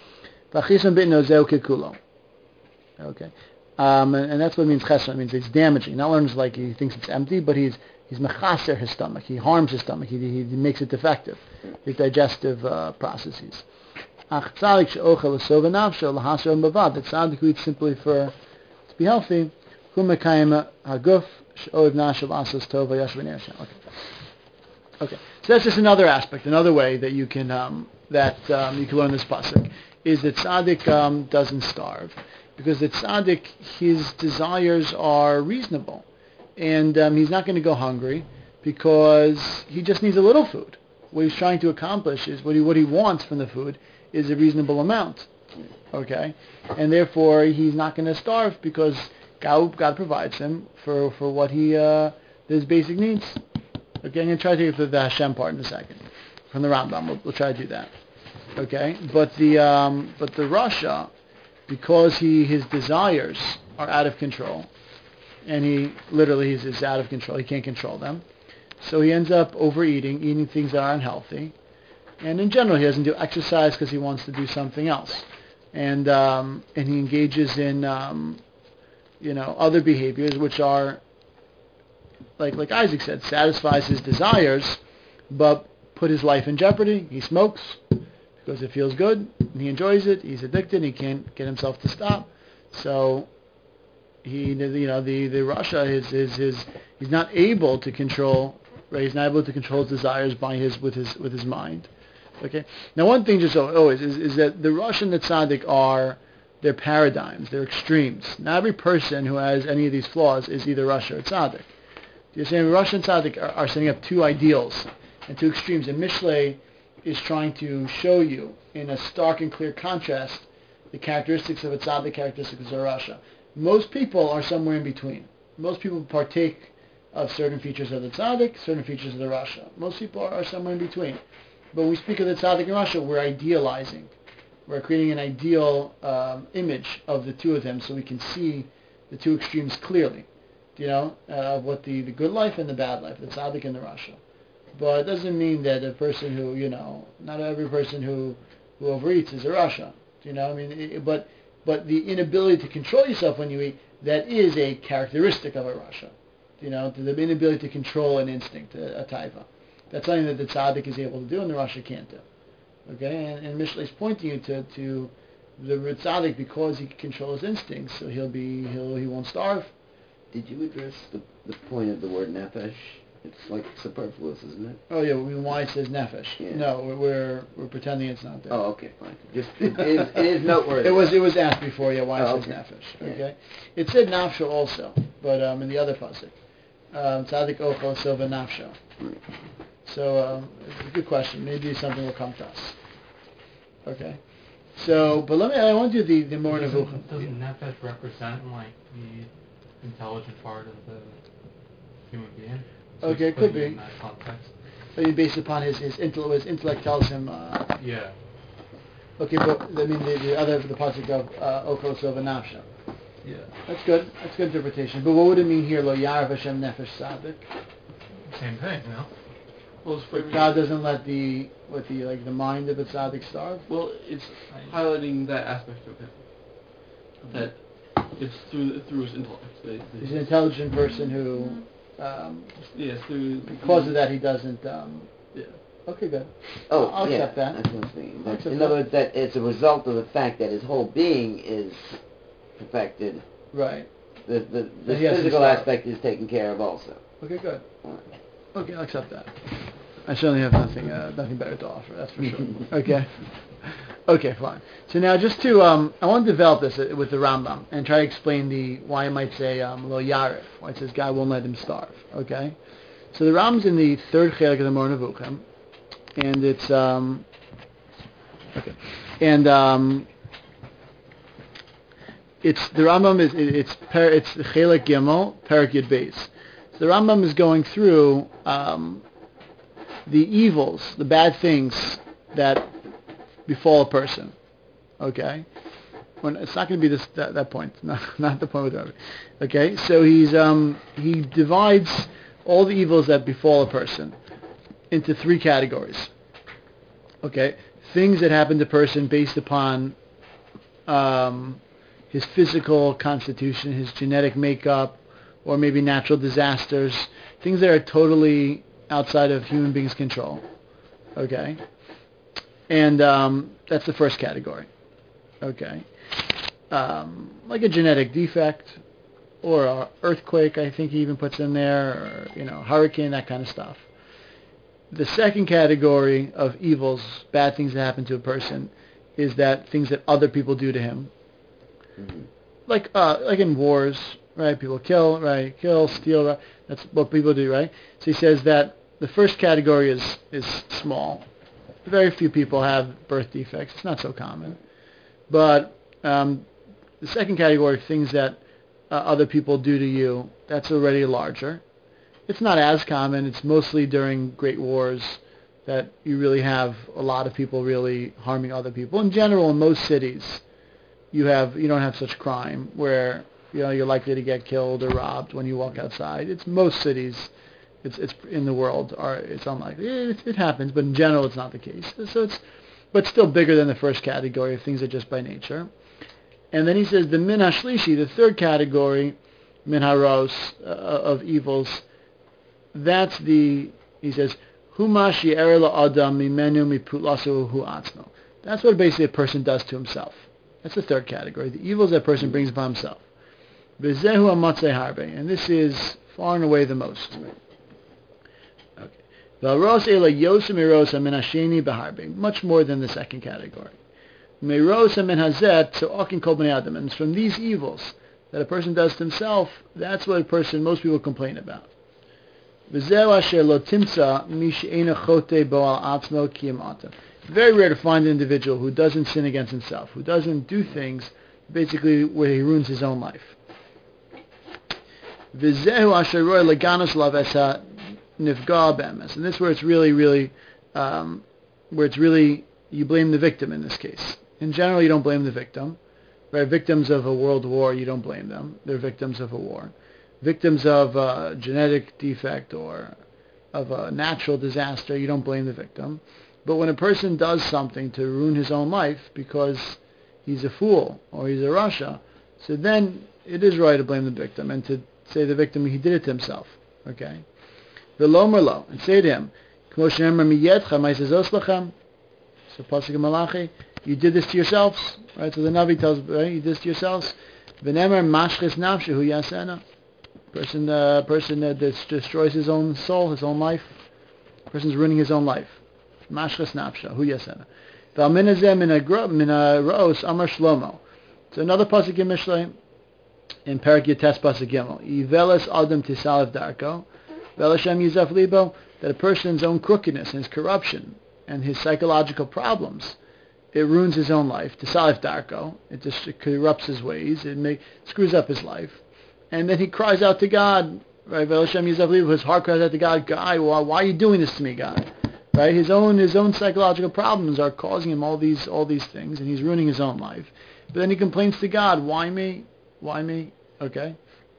Okay. Um, and, and that's what it means chesron. It means it's damaging. Not learns like he thinks it's empty, but he's he's mechaser his stomach. He harms his stomach. He, he, he makes it defective, his digestive uh, processes. Ach tzadik she'ochel l'sova nafsho l'hasro bavad. The tzadik who eats simply for to be healthy. Hu mekayim haguf she'oiv nashav asos tova yashav v'nershem. Okay. Okay. So that's just another aspect, another way that you can um, that um, you can learn this pasuk is that tzaddik um, doesn't starve. Because the tzaddik, his desires are reasonable. And um, he's not going to go hungry because he just needs a little food. What he's trying to accomplish is, what he, what he wants from the food is a reasonable amount. Okay? And therefore, he's not going to starve because God, God provides him for, for what he, uh, his basic needs. Okay, I'm going to try to get the Hashem part in a second. From the Rambam, we'll, we'll try to do that. Okay? But the, um, but the Rasha, because he his desires are out of control, and he literally is, is out of control, he can't control them, so he ends up overeating, eating things that are unhealthy, and in general he doesn't do exercise because he wants to do something else, and um, and he engages in um, you know, other behaviors which are, like like Isaac said, satisfies his desires, but put his life in jeopardy. He smokes because it feels good, and he enjoys it. He's addicted, and he can't get himself to stop. So he, you know, the the Russia is his his he's not able to control. Right, he's not able to control his desires by his with his with his mind. Okay. Now, one thing just always is, is that the Russian and the tzaddik are their paradigms, their extremes. Not every person who has any of these flaws is either Russia or tzaddik. You're saying Russia and tzaddik are, are setting up two ideals and two extremes, and Mishlei is trying to show you in a stark and clear contrast the characteristics of a tzaddik, characteristics of a Russia. Most people are somewhere in between. Most people partake of certain features of the tzaddik, certain features of the Rasha. Most people are, are somewhere in between. But when we speak of the tzaddik and Rasha, we're idealizing. We're creating an ideal um, image of the two of them so we can see the two extremes clearly. You know, uh, of what the, the good life and the bad life, the tzaddik and the Rasha. But it doesn't mean that a person who, you know, not every person who, who overeats is a Rasha. You know, I mean, it, but but the inability to control yourself when you eat, that is a characteristic of a Rasha. You know, the inability to control an instinct, a, a taiva. That's something that the tzaddik is able to do and the Rasha can't do. Okay, and, and Mishlei is pointing you to, to the tzaddik because he can control his instincts, so he'll be he'll he won't starve. Did you address the the point of the word nefesh? It's like superfluous, isn't it? Oh yeah, I mean, why it says nefesh? Yeah. No, we're, we're we're pretending it's not there. Oh, okay, fine. Just it, it, is, it is noteworthy. It was it was asked before, yeah, why Oh, it says okay. nefesh. Yeah. Okay, it said nafsho also, but um, in the other pasuk. Um, Tzaddik Ochel Silva Nafsho. So, um, it's a good question. Maybe something will come to us. Okay. So, but let me, I want to do the, the more doesn't, Nevuchim. doesn't Nefesh represent, like, the intelligent part of the human being? So Okay, it's it could putting it be. in that context. I mean, based upon his, his, intellect, his intellect tells him, uh, Yeah. okay, but, I mean, the, the other, the pasuk of uh, Ochel Silva Nafsho. Yeah. That's good. That's good interpretation. But what would it mean here, Lo Yarav Hashem Nefesh Tzaddik? Same thing, no? Well, it's for, God doesn't let the, what the, like, the mind of the tzaddik starve? well, it's highlighting that aspect of him. That it's through through his intellect. That, that He's an intelligent person who, um, yeah, through because of that, he doesn't, um, yeah. okay, good. Oh, I'll yeah, accept that. That's what I'm saying. I'll That- accept in that. other words, that it's a result of the fact that his whole being is perfected. Right. The the, the And he has to physical start. aspect is taken care of also. Okay, good. All right. Okay, I'll accept that. I certainly have nothing, uh, nothing better to offer. That's for sure. Okay. Okay, fine. So now, just to, um, I want to develop this uh, with the Rambam and try to explain the why it might say um, lo yarif, why it says God won't let him starve. Okay. So the Rambam's in the third chelik of the Moreh Nevuchim, and it's um, okay, and um, it's the Rambam is it, it's per, it's chelik gimel perak yud beis. So the Rambam is going through um, the evils, the bad things that befall a person. Okay, when it's not going to be this that, that point, not not the point with Rabbi. Okay, so he's um, he divides all the evils that befall a person into three categories. Okay, things that happen to a person based upon um, his physical constitution, his genetic makeup, or maybe natural disasters, things that are totally outside of human beings' control. Okay, and um, that's the first category. Okay, um, like a genetic defect, or a earthquake, I think he even puts in there, or, you know, hurricane, that kind of stuff. The second category of evils, bad things that happen to a person, is that things that other people do to him. Mm-hmm. Like uh, like in wars, right? People kill, right? Kill, steal, right? That's what people do, right? So he says that the first category is, is small. Very few people have birth defects. It's not so common. But um, the second category, things that uh, other people do to you, that's already larger. It's not as common. It's mostly during great wars that you really have a lot of people really harming other people. In general, in most cities, you have you don't have such crime where you know you're likely to get killed or robbed when you walk outside. It's most cities. It's it's in the world are it's unlikely. It, it happens, but in general, it's not the case. So it's but still bigger than the first category of things that just by nature. And then he says the min hashlishi, the third category, min haros, uh, of evils, that's the, he says, humash ye'er la'adam mimenu mipulasu hu atzmo. That's what basically a person does to himself. That's the third category, the evils that a person brings upon himself. V'zehu amatzei harbe, and this is far and away the most. Okay. V'aros ela yosem erosa min hasheni b'harbe, much more than the second category. Merosa min hazet te'okin kol bnei adam, and it's from these evils that a person does to himself, that's what a person, most people complain about. V'zeu asher lo timtza mi she'ena chote bo al atzmo kiyamata. Very rare to find an individual who doesn't sin against himself, who doesn't do things basically where he ruins his own life. V'zehu asher roy leganos lavesa nifga be'emes, and this is where it's really, really, um, where it's really, you blame the victim in this case. In general, you don't blame the victim. Right? Victims of a world war, you don't blame them. They're victims of a war. Victims of a genetic defect or of a natural disaster, you don't blame the victim. But when a person does something to ruin his own life because he's a fool or he's a rasha, so then it is right to blame the victim and to say the victim, he did it to himself. Okay? V'lo merlo, and say to him, K'mo she'emar miyetcha ma'isezos lachem. So Pasuk Malachi, you did this to yourselves, right? So the Navi tells, right, you did this to yourselves. V'nemer mashchis nafshehu yasena. Person, uh, person that uh, destroys his own soul, his own life. Person's ruining his own life. Mashchis nafshehu yasena. V'alminazeh min ha'ros amar shlomo. So another pasuk in Mishlei, in Perak Yates pasuk Gimel. Yiveles adam tisalev darko. V'elashem yizaf libo. That a person's own crookedness and his corruption and his psychological problems, it ruins his own life. Tisalif darko, it just it corrupts his ways, it make, screws up his life, and then he cries out to God. Right, his heart cries out to God. God, why, why are you doing this to me, God? Right, his own his own psychological problems are causing him all these all these things, and he's ruining his own life. But then he complains to God, why me? Why me? Okay,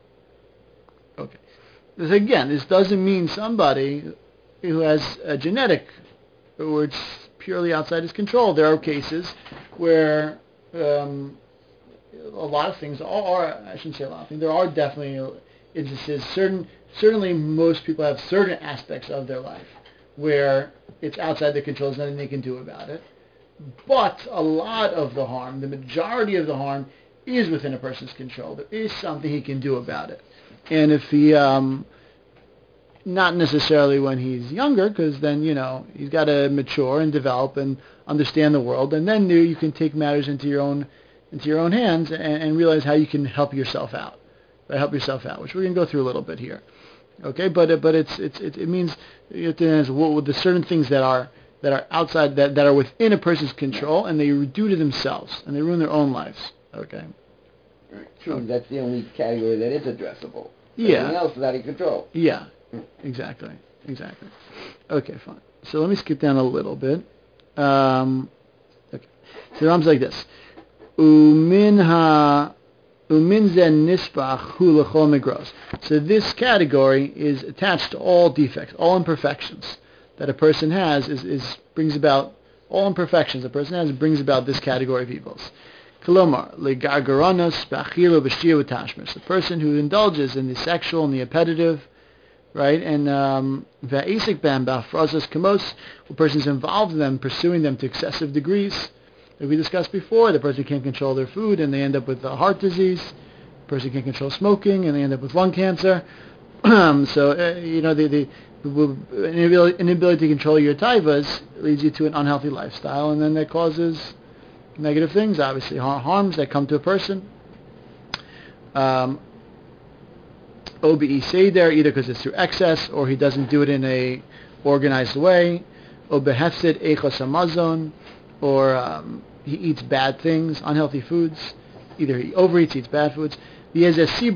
okay. This, again, this doesn't mean somebody who has a genetic, or it's purely outside his control. There are cases where um, a lot of things are, I shouldn't say a lot of things, there are definitely instances, certain, certainly most people have certain aspects of their life where it's outside their control, there's nothing they can do about it. But a lot of the harm, the majority of the harm, is within a person's control. There is something he can do about it. And if he... Um, not necessarily when he's younger, because then, you know, he's got to mature and develop and understand the world, and then you can take matters into your own into your own hands and, and realize how you can help yourself out. Right? Help yourself out, which we're going to go through a little bit here. Okay, but but it's it's it, it means you have to answer what with the certain things that are that are outside that, that are within a person's control, and they do to themselves and they ruin their own lives. Okay. True. Okay. That's the only category that is addressable. Yeah. Everything else is out of control. Yeah. Exactly, exactly. Okay, fine. So let me skip down a little bit. Um, okay. So the Ram's like this. Umin ha, umin zen nispach hu lechol migros. So this category is attached to all defects, all imperfections that a person has. Is, is brings about all imperfections a person has brings about this category of evils. Kolomar legargaronos b'achilo b'shir v'tashmis. The person who indulges in the sexual and the appetitive. Right, and va'isik bam ba'afrazas kamos, the person's involved in them, pursuing them to excessive degrees. Like we discussed before, the person can't control their food, and they end up with uh, heart disease. The person can't control smoking, and they end up with lung cancer. so, uh, you know, the, the, the inability, inability to control your taivas leads you to an unhealthy lifestyle, and then that causes negative things, obviously, harms that come to a person. Um, O B E Seder, either because it's through excess or he doesn't do it in a organized way. O Behefsid Echos Hamazon, or um, he eats bad things, unhealthy foods. Either he overeats, eats bad foods. And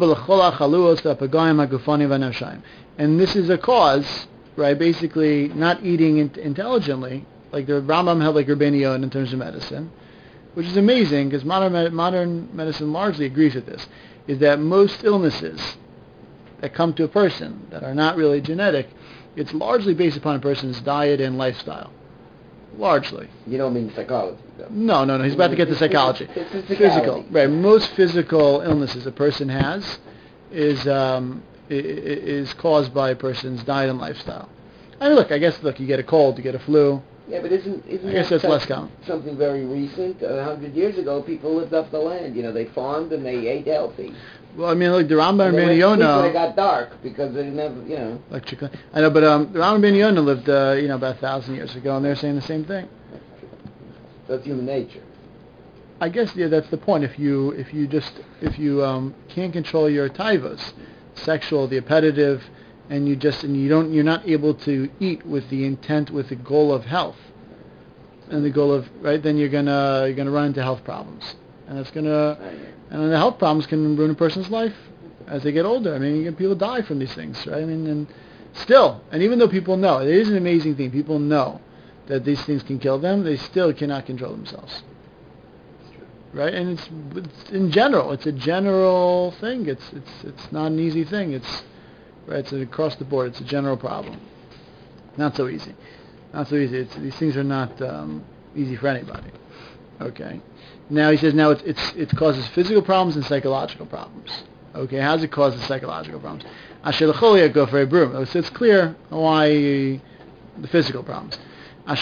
this is a cause, right, basically not eating in- intelligently, like the Rambam held like Rabbeinu Yonah in terms of medicine, which is amazing because modern, modern medicine largely agrees with this, is that most illnesses that come to a person that are not really genetic, it's largely based upon a person's diet and lifestyle. largely. You don't mean psychology, though. No, no, no. He's about to get to psychology. It's physicality. Physical, right? Most physical illnesses a person has is um, i- i- is caused by a person's diet and lifestyle. I mean, look. I guess look. You get a cold, you get a flu. Yeah, but isn't isn't I guess that that's less some- common. something very recent? A hundred years ago, people lived off the land. You know, they farmed and they ate healthy. Well, I mean, look, the Rambam And ben they went to sleep when it Yonah, got dark because they never, you know. like chicken. I know, but um, the Rambam ben Yonah lived, uh, you know, about a thousand years ago, and they're saying the same thing. That's human nature. I guess yeah, that's the point. If you if you just if you um, can't control your taivas, sexual, the appetitive, and you just and you don't you're not able to eat with the intent with the goal of health, and the goal of right, then you're gonna you're gonna run into health problems, and it's gonna and then the health problems can ruin a person's life as they get older. I mean, you get, people die from these things, right? I mean, and still, and even though people know, it is an amazing thing. People know that these things can kill them. They still cannot control themselves. Right, and it's, it's in general. It's a general thing. It's it's it's not an easy thing. It's right. It's across the board. It's a general problem. Not so easy. Not so easy. It's, these things are not um, easy for anybody. Okay. Now he says now it's it's it causes physical problems and psychological problems. Okay. How does it cause the psychological problems? Asher l'cholia go for a broom. So it's clear why the physical problems. There's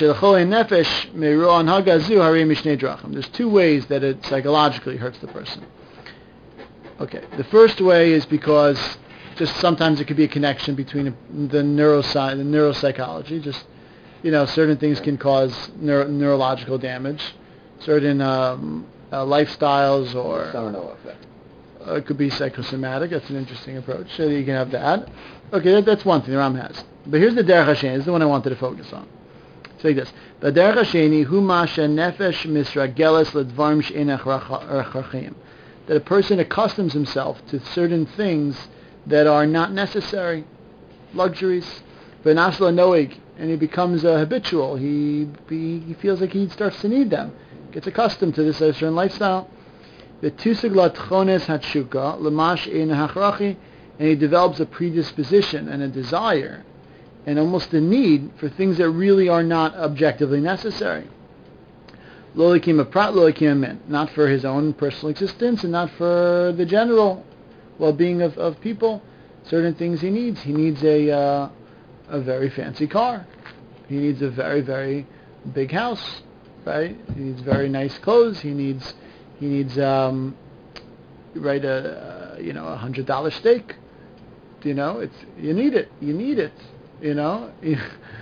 two ways that it psychologically hurts the person. Okay, the first way is because just sometimes it could be a connection between the neurosci- the neuropsychology. Just, you know, certain things can cause neuro- neurological damage. Certain um, uh, lifestyles or... Sarno effect. Uh, it could be psychosomatic. That's an interesting approach. So you can have that. Okay, that, that's one thing the Ram has. But here's the Derech Hashem. This is the one I wanted to focus on. It's like this. The Derech Hasheni hu masha nefesh misrageles ledvarim she'enach rachachim. That a person accustoms himself to certain things that are not necessary, luxuries. V'nasla noig, and he becomes a habitual. He, he he feels like he starts to need them. Gets accustomed to this certain lifestyle. The tusig latchones hatshuka lemash ein hachrachi, and he develops a predisposition and a desire and almost a need for things that really are not objectively necessary. Lo likim aprat, lo likim amen. Not for his own personal existence and not for the general well-being of, of people. Certain things he needs. He needs a uh, a very fancy car. He needs a very, very big house, right? He needs very nice clothes. He needs he needs um, right a, a you know a hundred dollar steak. You know, it's you need it. You need it. You know, you,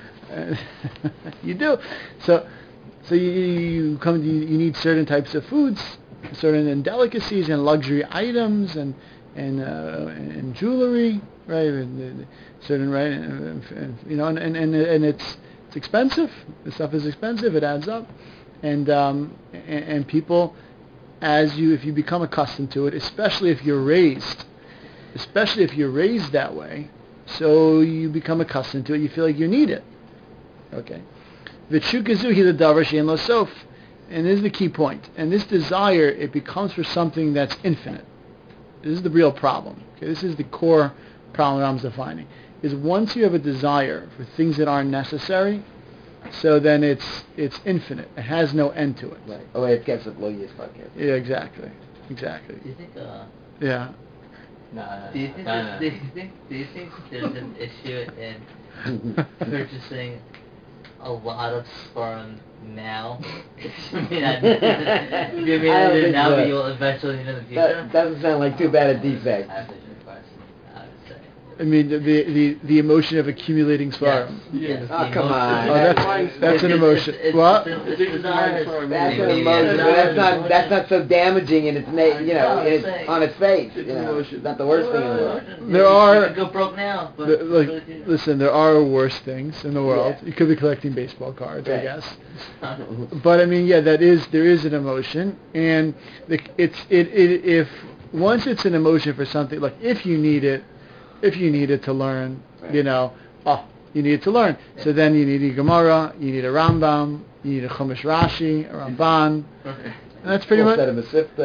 you do. So, so you, you come. You, you need certain types of foods, certain delicacies and luxury items, and and uh, and jewelry, right? And, and certain right, and, and, you know, and, and and and it's it's expensive. The stuff is expensive. It adds up, and um, and, and people, as you if you become accustomed to it, especially if you're raised, especially if you're raised that way. So you become accustomed to it. You feel like you need it. Okay. V'tshukazuhi the davar she'en lo sof. And this is the key point. And this desire, it becomes for something that's infinite. This is the real problem. Okay. This is the core problem I'm defining. Is once you have a desire for things that aren't necessary, so then it's it's infinite. It has no end to it. Right. Oh, it gets it low years podcast. Yeah, exactly. Exactly. Do you think, uh, Yeah. No, no, do you think, no, there's- no. do you think, do you think there's an issue in purchasing a lot of sperm now? I mean, I, do you mean I don't it think now, so. but you'll eventually need it in the future? That doesn't sound like too bad a defect. That's a good question, I would say. I mean, the the, the emotion of accumulating sperm. Yes. Oh, the come emotion. on. Oh, that's that's an It's- emotion. it's- it's- What? it's- It's it's a desire. desire. That's an Maybe, emotion, yeah. but that's not that's not so damaging in its na- you know I'm in its, saying. on its face. You It's know, emotion. it's not the worst thing in the world. There You are- could go broke now, but The- it's like, really good. listen, there are worse things in the world. Yeah. You could be collecting baseball cards, I Right. guess. But I mean, yeah, that is there is an emotion, and the, it's it, it if once it's an emotion for something, like if you need it, if you need it to learn, Right. you know, oh, you need it to learn. So then you need a Gemara, you need a Rambam, you need a Chumash Rashi, a Ramban. Okay. And that's pretty Full much set of Masifta.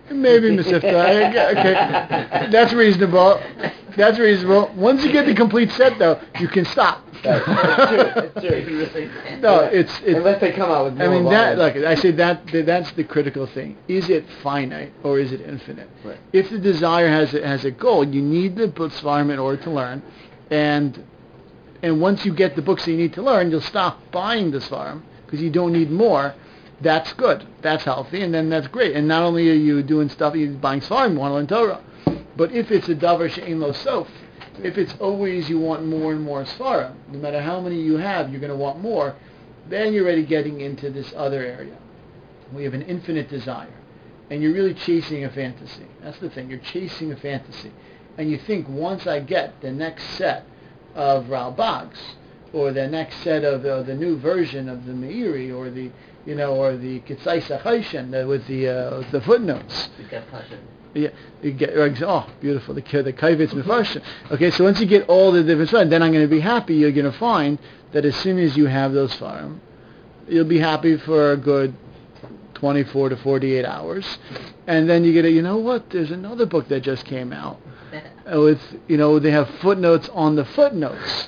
Maybe Mesivta. Okay, that's reasonable. That's reasonable. Once you get the complete set, though, you can stop. Right. It's true. It's true. No, it's, it's unless they come out with more. I mean that. volume. Like I say, that that's the critical thing. Is it finite or is it infinite? Right. If the desire has a, has a goal, you need the book Svarim in order to learn, and and once you get the books that you need to learn, you'll stop buying the Svarim because you don't need more. That's good. That's healthy, and then that's great. And not only are you doing stuff, you're buying Svarim, you want to learn Torah. But if it's a davar she'ein lo sof, if it's always you want more and more Svarim, no matter how many you have, you're going to want more, then you're already getting into this other area. We have an infinite desire. And you're really chasing a fantasy. That's the thing. You're chasing a fantasy. And you think, once I get the next set of Ralbags, or the next set of uh, the new version of the Meiri, or the, you know, or the Kitzai Sachoshen with the uh, the footnotes. Yeah, you get, oh, beautiful, the the Kavitz Mefarshim. Okay, so once you get all the different stuff, then I'm going to be happy. You're going to find that as soon as you have those Farim, you'll be happy for a good twenty-four to forty-eight hours. And then you get a, you know what, there's another book that just came out. With, you know, they have footnotes on the footnotes.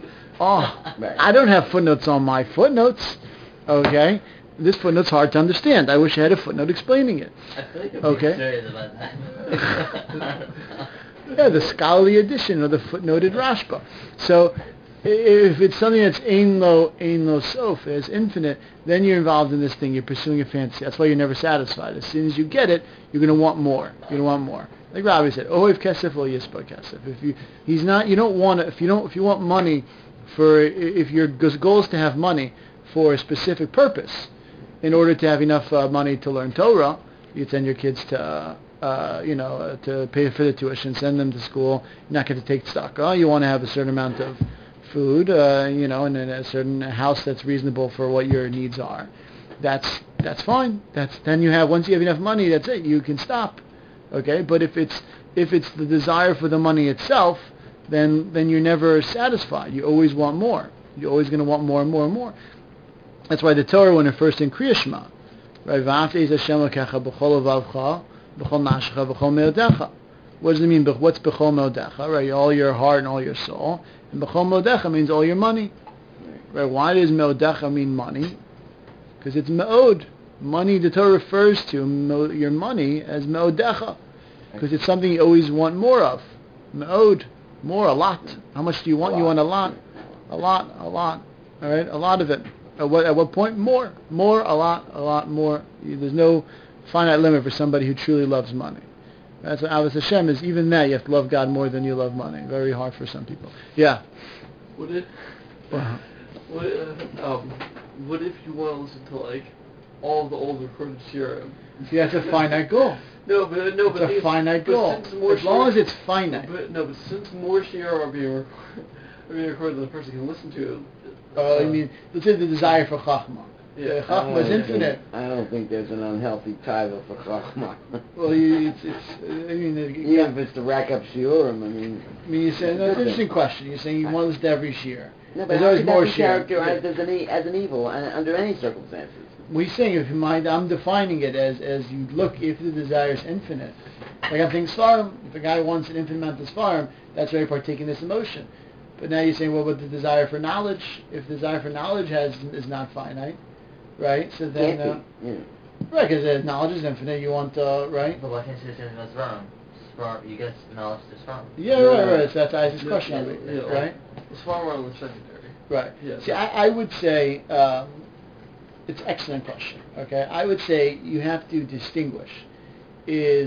Oh, I don't have footnotes on my footnotes. Okay? This footnote's hard to understand. I wish I had a footnote explaining it. I feel like okay. serious about that. Yeah, the scholarly edition or the footnoted Rashba. So if it's something that's ein lo, ein lo sof, is infinite, then you're involved in this thing. You're pursuing a fantasy. That's why you're never satisfied. As soon as you get it, you're going to want more. You're going to want more. Like Rabbi said, "Ohev kesef lo yispa kesef." If you, he's not, you don't want to, if you don't, if you want money for, if your goal is to have money for a specific purpose, in order to have enough uh, money to learn Torah, you send your kids to, uh, uh, you know, uh, to pay for the tuition, send them to school. You're not going to take stock. Oh, you want to have a certain amount of food, uh, you know, and in a certain house that's reasonable for what your needs are. That's that's fine. That's then you have once you have enough money, that's it. You can stop. Okay, but if it's if it's the desire for the money itself, then then you're never satisfied. You always want more. You're always going to want more and more and more. That's why the Torah, when it first in Kriya Shema, right? V'afte is Hashem Elokecha b'chol levavcha, b'chol nafshecha, b'chol me'odecha. What does it mean? What's b'chol me'odecha? Right, all your heart and all your soul. And b'chol me'odecha means all your money. Right? Why does me'odecha mean money? Because it's me'od. Money, the Torah refers to mo- your money as me'odecha, because it's something you always want more of. Me'od, more, a lot. How much do you want? You want a lot, a lot, a lot. All right, a lot of it. At what, at what point? More. More, a lot, a lot more. There's no finite limit for somebody who truly loves money. That's what Avos Hashem is. Even that, you have to love God more than you love money. Very hard for some people. Yeah. Would it... Uh-huh. What, uh, um, what if you want to listen to, like, all the old recorded Shiurim? See, that's a finite goal. No, but... No, it's but a finite goal. As long as it's finite. But, no, but since more Shiurim are being, rec- are being recorded than the person can listen to... Oh, uh, I mean, let's say the desire for Chachma. Yeah. Chachma is infinite. I don't think there's an unhealthy taiva for Chachma. Well, you, it's, it's, I mean... It, Even yeah. if it's to rack up shiurim, I mean... I mean, you're saying, that's an interesting question. You're saying you want to listen to every shiur. No, but There's how always could more that be shiur. characterized as an, e- as an evil uh, under any circumstances? We're saying, if you mind, I'm defining it as, as you look, if the desire is infinite. Like I'm thinking Svarim, if a guy wants an infinite amount of Svarim, that's already partaking this emotion. But now you're saying, well, but the desire for knowledge, if the desire for knowledge has is not finite, right? So then, uh, yeah. right, because uh, knowledge is infinite. You want, uh, right? But why can't you say that's wrong? Sperm, you get knowledge to sperm. Yeah, yeah, right, right. So that's Isaac's yeah, question, yeah, yeah, right? It's far more than secondary. Right. Yeah. See, I, I would say um, it's an excellent question. Okay, I would say you have to distinguish is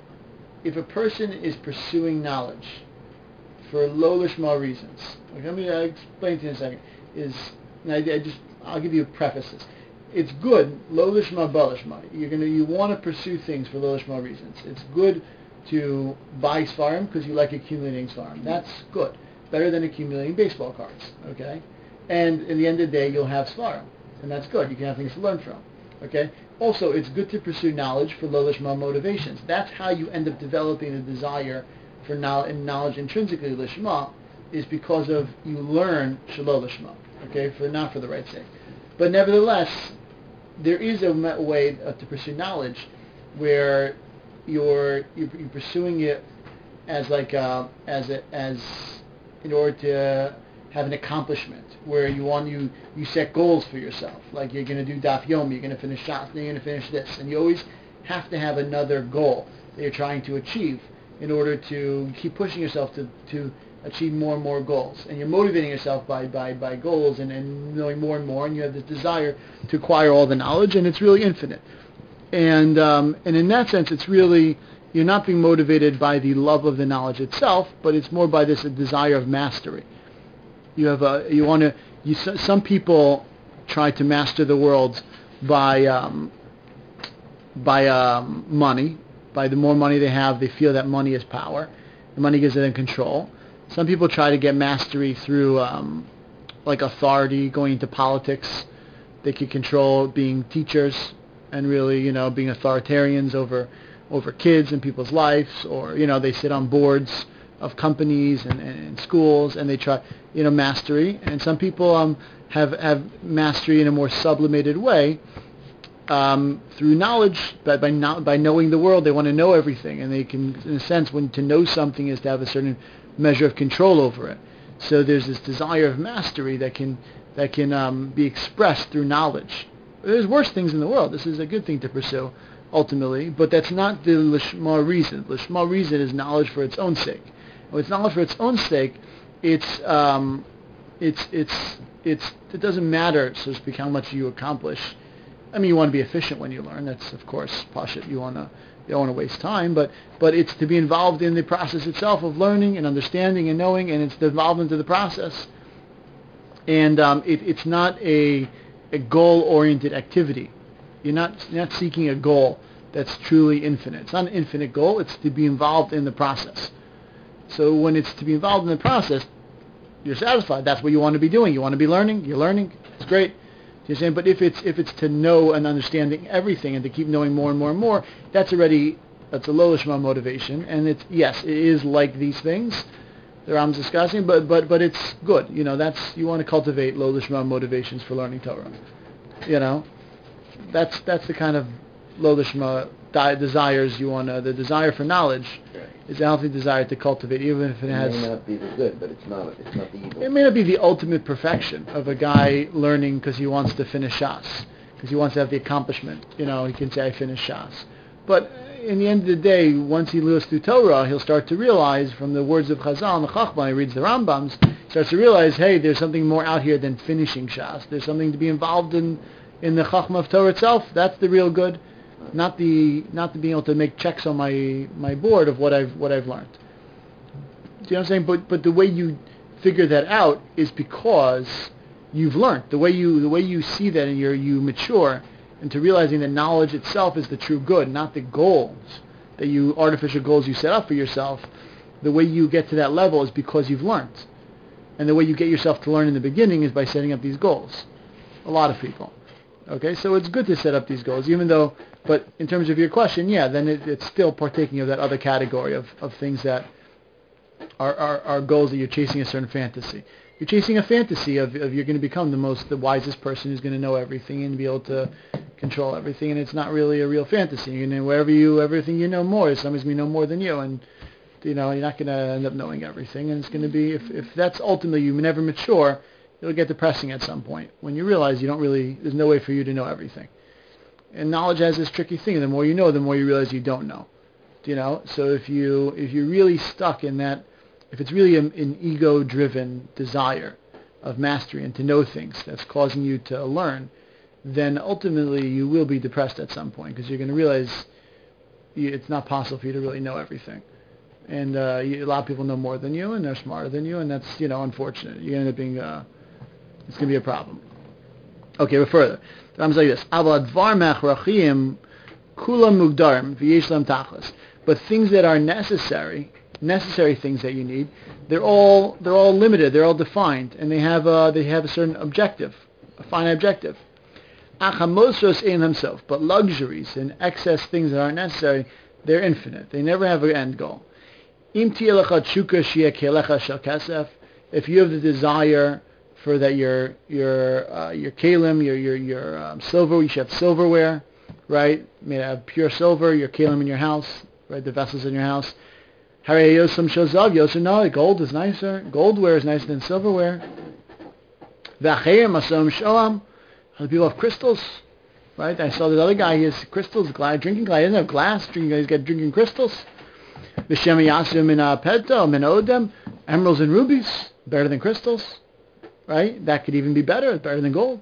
if a person is pursuing knowledge for low lishma reasons. Okay, let me uh, explain to you in a second. Is and I, I just I'll give you a preface. This. It's good low lishma ba lishma. You're gonna you want to pursue things for low lishma reasons. It's good to buy svarim because you like accumulating svarim. That's good. Better than accumulating baseball cards. Okay, and in the end of the day, you'll have svarim, and that's good. You can have things to learn from. Okay. Also, it's good to pursue knowledge for low lishma motivations. That's how you end up developing a desire for knowledge, and knowledge intrinsically lishma is because of you learn shelo lishma, okay, for not for the right sake. But nevertheless, there is a way uh, to pursue knowledge where you're you're, you're pursuing it as like uh, as a, as in order to have an accomplishment where you want you you set goals for yourself, like you're going to do daf yomi, you're going to finish shots, then you're going to finish this, and you always have to have another goal that you're trying to achieve in order to keep pushing yourself to, to achieve more and more goals, and you're motivating yourself by by, by goals and, and knowing more and more, and you have this desire to acquire all the knowledge, and it's really infinite. And um, and in that sense, it's really, you're not being motivated by the love of the knowledge itself, but it's more by this desire of mastery. You have a, you want to, you, some people try to master the world by um, by um, money. By the more money they have, they feel that money is power. The money gives them control. Some people try to get mastery through um, like authority, going into politics. They can control being teachers and really, you know, being authoritarians over over kids and people's lives, or, you know, they sit on boards of companies and, and, and schools, and they try, you know, mastery. And some people um, have have mastery in a more sublimated way um, through knowledge. By by, not, by knowing the world, they want to know everything, and they can, in a sense, when to know something is to have a certain measure of control over it. So there's this desire of mastery that can that can um, be expressed through knowledge. There's worse things in the world. This is a good thing to pursue, ultimately, but that's not the lishma reason. Lishma reason is knowledge for its own sake. When it's knowledge for its own sake, it's um, it's it's it's it doesn't matter, so to speak, how much you accomplish. I mean, you want to be efficient when you learn. That's, of course, pashut. You want to you don't want to waste time, but but it's to be involved in the process itself of learning and understanding and knowing, and it's the involvement of the process. And um, it, it's not a a goal-oriented activity. You're not you're not seeking a goal that's truly infinite. It's not an infinite goal. It's to be involved in the process. So when it's to be involved in the process, you're satisfied. That's what you want to be doing. You want to be learning. You're learning. It's great. You're saying, but if it's if it's to know and understanding everything and to keep knowing more and more and more, that's already that's a low lishma motivation. And it's yes, it is like these things that I'm discussing, but but but it's good. You know, that's you want to cultivate low lishma motivations for learning Torah. You know, that's that's the kind of low lishma di- desires you want to. The desire for knowledge is a healthy desire to cultivate, even if it, It has. may not be the good, but it's not. It's not the evil. It may not be the ultimate perfection of a guy learning because he wants to finish Shas, because he wants to have the accomplishment. You know, he can say, I finished Shas. But in the end of the day, once he lives through Torah, he'll start to realize from the words of Chazal and the Chachma, he reads the Rambams, starts to realize, hey, there's something more out here than finishing Shas. There's something to be involved in in the Chachma of Torah itself. That's the real good. Not the not the being able to make checks on my, my board of what I've what I've learned. Do you know what I'm saying? But but the way you figure that out is because you've learned. The way you the way you see that and you you mature into realizing that knowledge itself is the true good, not the goals that you artificial goals you set up for yourself. The way you get to that level is because you've learned, and the way you get yourself to learn in the beginning is by setting up these goals. A lot of people. Okay, so it's good to set up these goals, even though, but in terms of your question, yeah, then it, it's still partaking of that other category of, of things that are, are, are goals that you're chasing a certain fantasy. You're chasing a fantasy of, of you're going to become the most, the wisest person who's going to know everything and be able to control everything, and it's not really a real fantasy. You know, wherever you, everything you know more, somebody's going to know more than you, and you know, you're not going to end up knowing everything, and it's going to be, if, if that's ultimately you never mature, it'll get depressing at some point when you realize you don't really, there's no way for you to know everything. And knowledge has this tricky thing. The more you know, the more you realize you don't know. You know, so if you if you're really stuck in that, if it's really an, an ego-driven desire of mastery and to know things that's causing you to learn, then ultimately you will be depressed at some point because you're going to realize you, it's not possible for you to really know everything. And uh, you, a lot of people know more than you, and they're smarter than you, and that's, you know, unfortunate. You end up being uh, it's going to be a problem. Okay, but further. The Rambam says this. But things that are necessary, necessary things that you need, they're all they're all limited, they're all defined, and they have a, they have a certain objective, a finite objective. But luxuries and excess things that aren't necessary, they're infinite. They never have an end goal. If you have the desire for that your your uh, your kalim, your your your um, silver, you should have silverware, right? Made out of pure silver, your kalim in your house, right? The vessels in your house. Harei Yosem Shozav, Yosem no, gold is nicer. Goldware is nicer than silverware. V'achayim Asom Shoam. Other people have crystals, right? I saw this other guy, he has crystals, glass, drinking glass. He doesn't have glass, drinking, he's got drinking crystals. V'shem Yasim Min Peto, Min Odem. Emeralds and rubies, better than crystals, right? That could even be better, better than gold.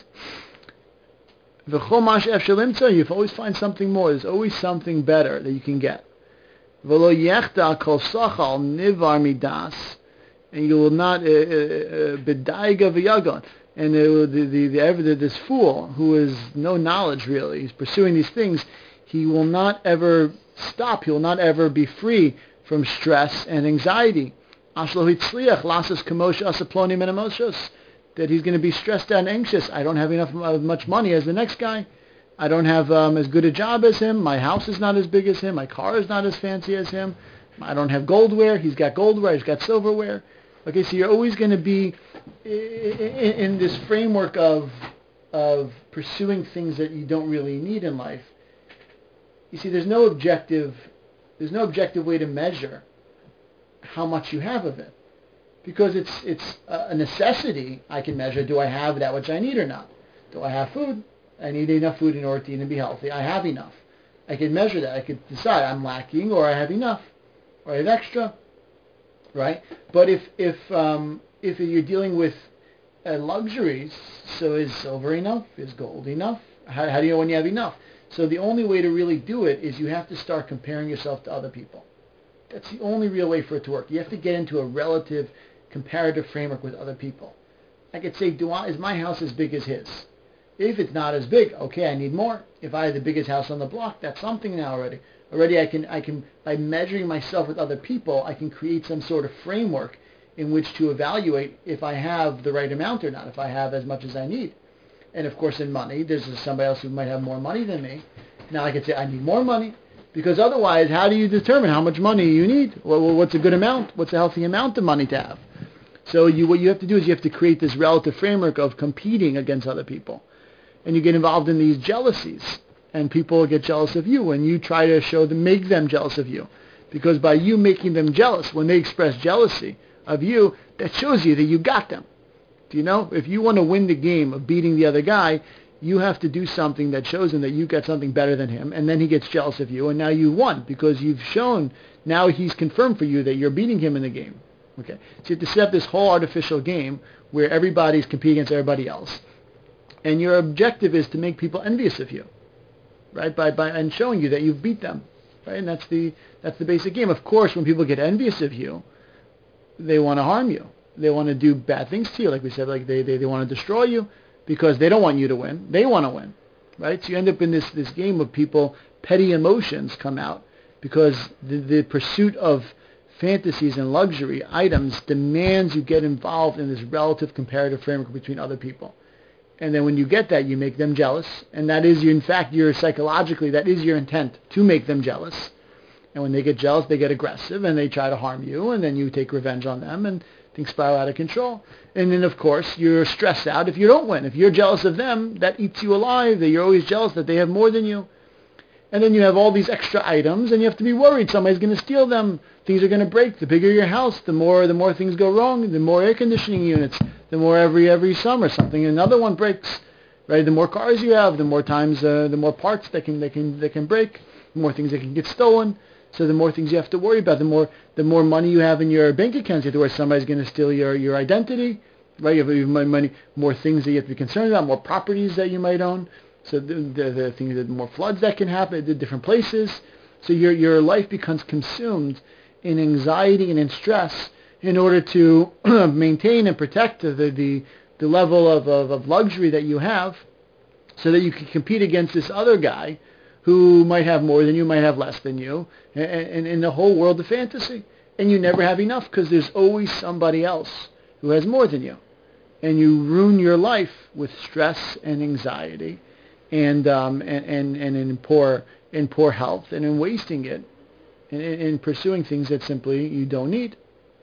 V'chol mash ef shalimtza, you always find something more. There's always something better that you can get. V'lo yechta kol sachal nivar midas, and you will not bedaiga v'yagon. And the the, the, the, the this fool who has no knowledge really, he's pursuing these things. He will not ever stop. He will not ever be free from stress and anxiety. Ashlo hitzliach lasas kamosh asaploni menamoshos. That he's going to be stressed out and anxious. I don't have enough uh, much money as the next guy. I don't have um, as good a job as him. My house is not as big as him. My car is not as fancy as him. I don't have goldware. He's got goldware. He's got silverware. Okay, so you're always going to be in, in this framework of of pursuing things that you don't really need in life. You see, there's no objective. There's no objective way to measure how much you have of it. Because it's it's a necessity. I can measure, do I have that which I need or not? Do I have food? I need enough food in order to eat and be healthy. I have enough. I can measure that. I can decide I'm lacking or I have enough or I have extra, right? But if if um, if you're dealing with uh, luxuries, so is silver enough? Is gold enough? How, how do you know when you have enough? So the only way to really do it is you have to start comparing yourself to other people. That's the only real way for it to work. You have to get into a relative comparative framework with other people. I could say, do I, is my house as big as his? If it's not as big, okay, I need more. If I have the biggest house on the block, that's something now already. Already I can, I can, by measuring myself with other people, I can create some sort of framework in which to evaluate if I have the right amount or not, if I have as much as I need. And of course in money, there's somebody else who might have more money than me. Now I can say, I need more money. Because otherwise, how do you determine how much money you need? Well, what's a good amount? What's a healthy amount of money to have? So you, what you have to do is you have to create this relative framework of competing against other people. And you get involved in these jealousies. And people get jealous of you. And you try to show them, make them jealous of you. Because by you making them jealous, when they express jealousy of you, that shows you that you got them. Do you know? If you want to win the game of beating the other guy, you have to do something that shows him that you got something better than him, and then he gets jealous of you, and now you won, because you've shown, now he's confirmed for you that you're beating him in the game. Okay, so you have to set up this whole artificial game where everybody's competing against everybody else, and your objective is to make people envious of you, right, by, by and showing you that you've beat them, right, and that's the, that's the basic game. Of course, when people get envious of you, they want to harm you. They want to do bad things to you, like we said, like they, they, they want to destroy you, because they don't want you to win. They want to win, right? So you end up in this, this game of people, petty emotions come out because the, the pursuit of fantasies and luxury items demands you get involved in this relative comparative framework between other people. And then when you get that, you make them jealous. And that is, in fact, your psychologically, that is your intent, to make them jealous. And when they get jealous, they get aggressive and they try to harm you, and then you take revenge on them, and things spiral out of control. And then, of course, you're stressed out if you don't win. If you're jealous of them, that eats you alive, that you're always jealous that they have more than you. And then you have all these extra items, and you have to be worried somebody's going to steal them. Things are going to break. The bigger your house, the more the more things go wrong. The more air conditioning units, the more every every summer something another one breaks. Right? The more cars you have, the more times, uh, the more parts that can they can they can break. The more things that can get stolen. So the more things you have to worry about, the more the more money you have in your bank accounts, you have to worry somebody's going to steal your, your identity, right? You have more money, more things that you have to be concerned about, more properties that you might own. So the, the, the things that more floods that can happen at different places. So your your life becomes consumed in anxiety and in stress in order to maintain and protect the the, the level of, of, of luxury that you have, so that you can compete against this other guy who might have more than you, might have less than you, and, and in the whole world of fantasy. And you never have enough because there's always somebody else who has more than you. And you ruin your life with stress and anxiety and um, and, and, and in poor in poor health and in wasting it and in, in pursuing things that simply you don't need.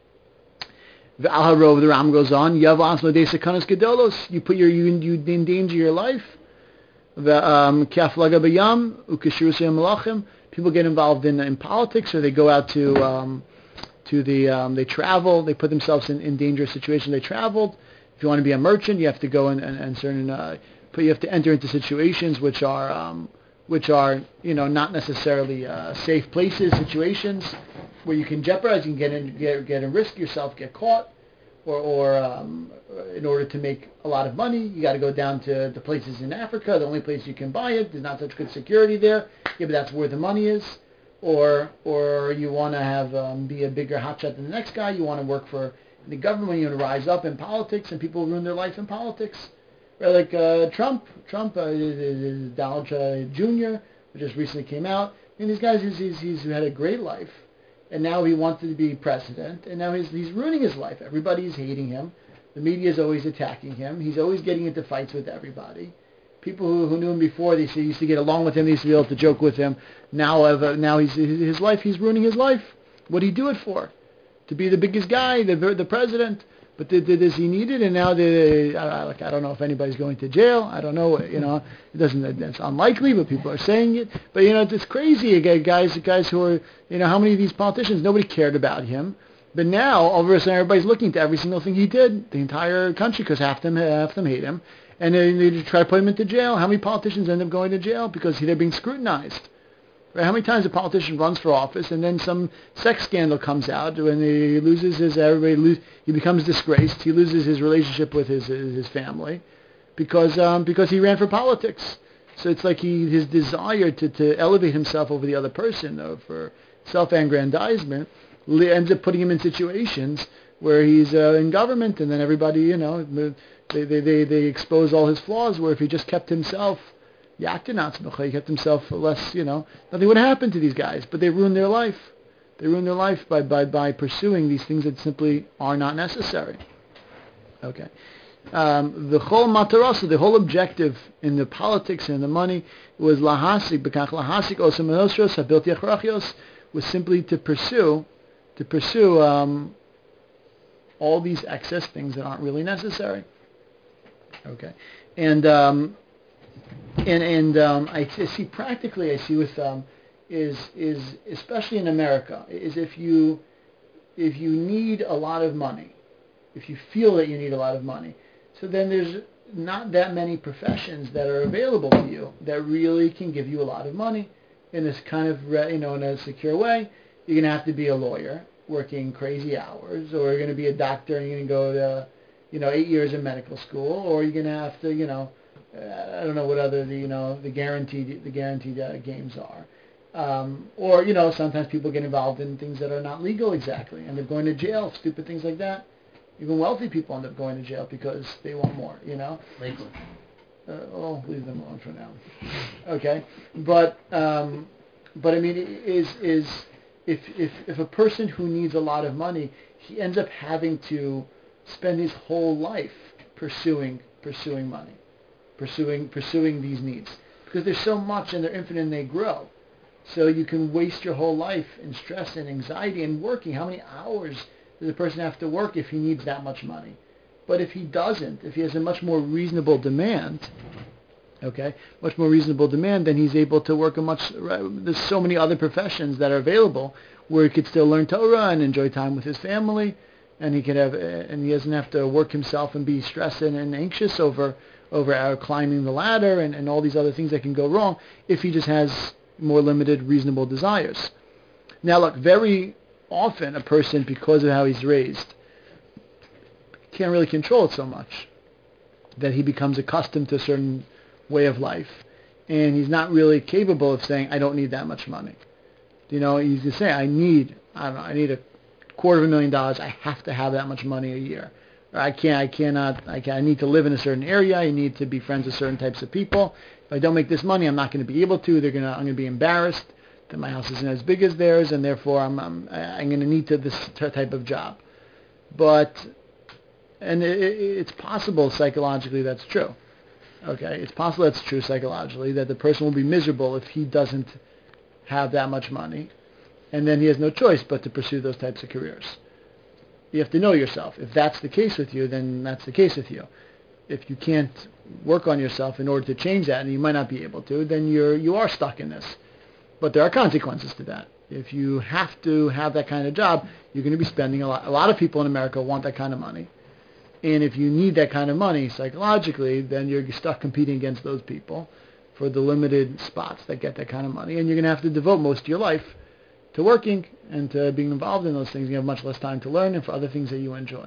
The Al-Harov, the Ram goes on, Yavas Modesa Kanas Gedolos, you put your you, you endanger your life. Because people get involved in in politics, or they go out to um, to the um, they travel, they put themselves in, in dangerous situations. They traveled. If you want to be a merchant, you have to go in and, and certain, uh, but you have to enter into situations which are um, which are you know not necessarily uh, safe places, situations where you can jeopardize, you can get in, get get and risk yourself, get caught. Or, or um, in order to make a lot of money, you got to go down to the places in Africa. The only place you can buy it, there's not such good security there. Yeah, but that's where the money is. Or, or you want to have um, be a bigger hotshot than the next guy. You want to work for the government. You want to rise up in politics, and people ruin their life in politics. Right, like uh, Trump, Trump, uh, Donald uh, Junior, who just recently came out. I mean, these guys, he's, he's, he's had a great life. And now he wanted to be president, and now he's, he's ruining his life. Everybody's hating him. The media is always attacking him. He's always getting into fights with everybody. People who, who knew him before, they used to get along with him. They used to be able to joke with him. Now, uh, now he's his life. He's ruining his life. What did he do it for? To be the biggest guy, the the president. But did, did, does he need it? And now, the, uh, like I don't know if anybody's going to jail. I don't know. You know, it doesn't. That's unlikely, but people are saying it. But you know, it's crazy. Guys, guys who are, you know, how many of these politicians? Nobody cared about him. But now, all of a sudden, everybody's looking to every single thing he did. The entire country, because half them, half them hate him, and they, they try to put him into jail. How many politicians end up going to jail because they're being scrutinized? Right? How many times a politician runs for office and then some sex scandal comes out when he loses his, everybody lose, he becomes disgraced. He loses his relationship with his his family because um, because he ran for politics. So it's like he his desire to, to elevate himself over the other person, or for self-aggrandizement, ends up putting him in situations where he's uh, in government, and then everybody, you know, they, they they they expose all his flaws. Where if he just kept himself, he kept himself less, you know, nothing would happen to these guys. But they ruined their life. They ruined their life by, by, by pursuing these things that simply are not necessary. Okay. Um, the whole matarasa, the whole objective in the politics and the money was lahasik, bekach lahasik osamenosros habilti achrachios, was simply to pursue, to pursue um, all these excess things that aren't really necessary. Okay. And um, And and um, I, I see practically, I see with um, is is especially in America, is if you if you need a lot of money, if you feel that you need a lot of money, so then there's not that many professions that are available to you that really can give you a lot of money in this kind of, you know, in a secure way. You're going to have to be a lawyer working crazy hours, or you're going to be a doctor and you're going to go to, you know, eight years of medical school, or you're going to have to, you know, I don't know what other the you know the guaranteed the guaranteed uh, games are, um, or you know sometimes people get involved in things that are not legal exactly, end up going to jail, stupid things like that. Even wealthy people end up going to jail because they want more, you know. Legal. Uh, oh, leave them alone for now. Okay, but um, but I mean, is is if if if a person who needs a lot of money, he ends up having to spend his whole life pursuing pursuing money. Pursuing pursuing these needs, because there's so much and they're infinite and they grow. So you can waste your whole life in stress and anxiety and working. How many hours does a person have to work if he needs that much money? But if he doesn't, if he has a much more reasonable demand, okay, much more reasonable demand, then he's able to work a much. There's so many other professions that are available where he could still learn Torah and enjoy time with his family, and he could have, and he doesn't have to work himself and be stressed and, and anxious over. over our climbing the ladder and, and all these other things that can go wrong if he just has more limited, reasonable desires. Now look, very often a person, because of how he's raised, can't really control it so much that he becomes accustomed to a certain way of life, and he's not really capable of saying, I don't need that much money. You know, he's just saying, I need, I don't know, I need a quarter of a million dollars, I have to have that much money a year. I can't, I cannot, I, can, I need to live in a certain area, I need to be friends with certain types of people. If I don't make this money, I'm not going to be able to, they're going to, I'm going to be embarrassed that my house isn't as big as theirs, and therefore I'm, I'm, I'm going to need to this type of job. But, and it, it's possible psychologically that's true. Okay, it's possible that's true psychologically, that the person will be miserable if he doesn't have that much money, and then he has no choice but to pursue those types of careers. You have to know yourself. If that's the case with you, then that's the case with you. If you can't work on yourself in order to change that, and you might not be able to, then you're you are stuck in this. But there are consequences to that. If you have to have that kind of job, you're going to be spending a lot. A lot of people in America want that kind of money. And if you need that kind of money psychologically, then you're stuck competing against those people for the limited spots that get that kind of money. And you're going to have to devote most of your life to working and to being involved in those things. You have much less time to learn and for other things that you enjoy.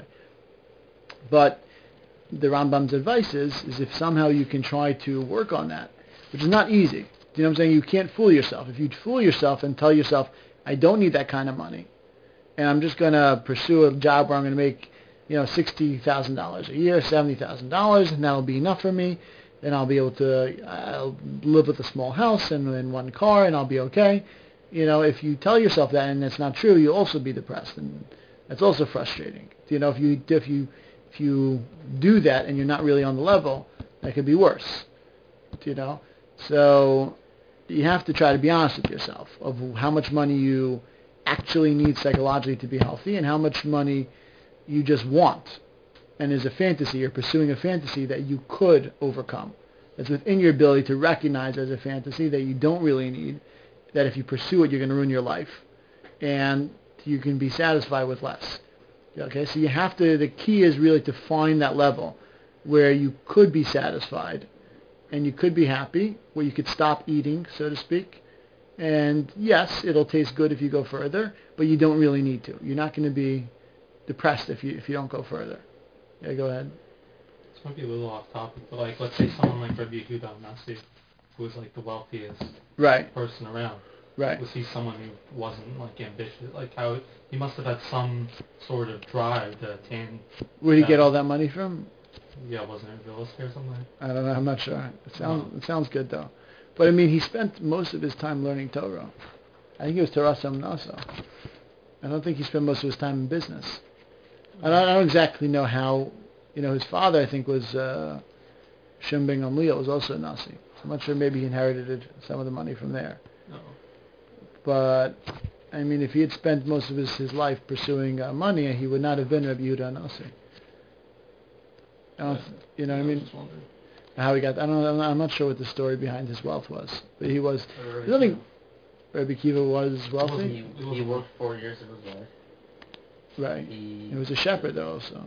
But the Rambam's advice is, is if somehow you can try to work on that, which is not easy. You know what I'm saying? You can't fool yourself. If you fool yourself and tell yourself, I don't need that kind of money, and I'm just going to pursue a job where I'm going to make, you know, sixty thousand dollars a year, seventy thousand dollars, and that'll be enough for me, then I'll be able to I'll live with a small house and in one car, and I'll be okay. You know, if you tell yourself that and it's not true, you'll also be depressed, and that's also frustrating. You know, if you if you if you do that and you're not really on the level, that could be worse. You know, so you have to try to be honest with yourself of how much money you actually need psychologically to be healthy and how much money you just want and is a fantasy. You're pursuing a fantasy that you could overcome. It's within your ability to recognize as a fantasy that you don't really need, that if you pursue it, you're going to ruin your life, and you can be satisfied with less. Okay, so you have to, the key is really to find that level where you could be satisfied and you could be happy, where you could stop eating, so to speak. And yes, it'll taste good if you go further, but you don't really need to. You're not going to be depressed if you if you don't go further. Yeah, go ahead. This might be a little off topic, but like, let's say someone like Rabbi Yehuda Nasi, who was like the wealthiest right. person around. Right. Was he someone who wasn't like ambitious? Like how he must have had some sort of drive to attain. Where did he get all that money from? Yeah, wasn't it real estate or something? I don't know. I'm not sure. It sounds no. it sounds good though. But I mean, he spent most of his time learning Torah. I think it was Torah Samnaso. I don't think he spent most of his time in business. I don't, I don't exactly know how. You know, his father, I think, was uh, Shem Ben Gamliel, was also a Nasi. So I'm not sure. Maybe he inherited some of the money from there. No. But I mean, if he had spent most of his, his life pursuing uh, money, he would not have been Rabbi Yehuda Nasi. I don't, you know what I mean? How he got, I don't know, I'm not sure what the story behind his wealth was. But he was, there's nothing, Rabbi Kiva was wealthy. He, he worked four years of his life. Right. He, he was a shepherd though also.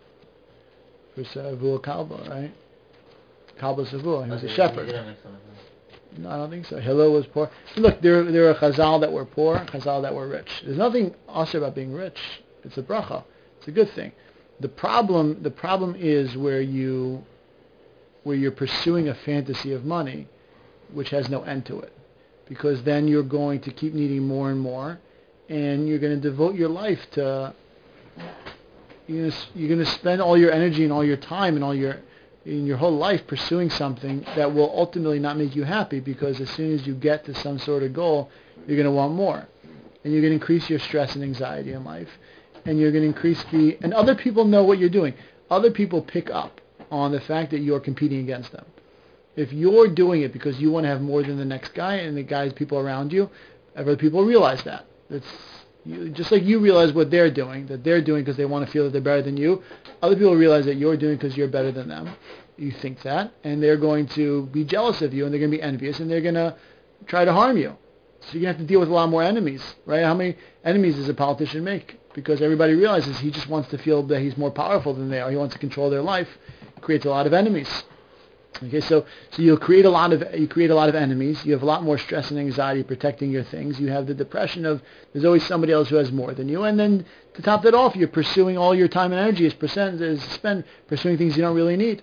For Savua Kalba, right? Kalba Savua, he was okay, a shepherd. He didn't make fun of him. No, I don't think so. Hillel was poor. Look, there, there are Chazal that were poor, Chazal that were rich. There's nothing also about being rich. It's a bracha. It's a good thing. The problem, the problem is where you, where you're pursuing a fantasy of money, which has no end to it, because then you're going to keep needing more and more, and you're going to devote your life to. You're going to, you're going to spend all your energy and all your time and all your, in your whole life pursuing something that will ultimately not make you happy, because as soon as you get to some sort of goal, you're going to want more, and you're going to increase your stress and anxiety in life. And you're going to increase the... And other people know what you're doing. Other people pick up on the fact that you're competing against them. If you're doing it because you want to have more than the next guy and the guys, people around you, other people realize that. It's you, just like you realize what they're doing, that they're doing because they want to feel that they're better than you. Other people realize that you're doing because you're better than them. You think that. And they're going to be jealous of you, and they're going to be envious, and they're going to try to harm you. So you're going to have to deal with a lot more enemies, right? How many enemies does a politician make? Because everybody realizes he just wants to feel that he's more powerful than they are. He wants to control their life. It creates a lot of enemies. Okay, so so you'll create a lot of you create a lot of enemies. You have a lot more stress and anxiety protecting your things. You have the depression of there's always somebody else who has more than you. And then to top that off, you're pursuing all your time and energy is percent is spent pursuing things you don't really need.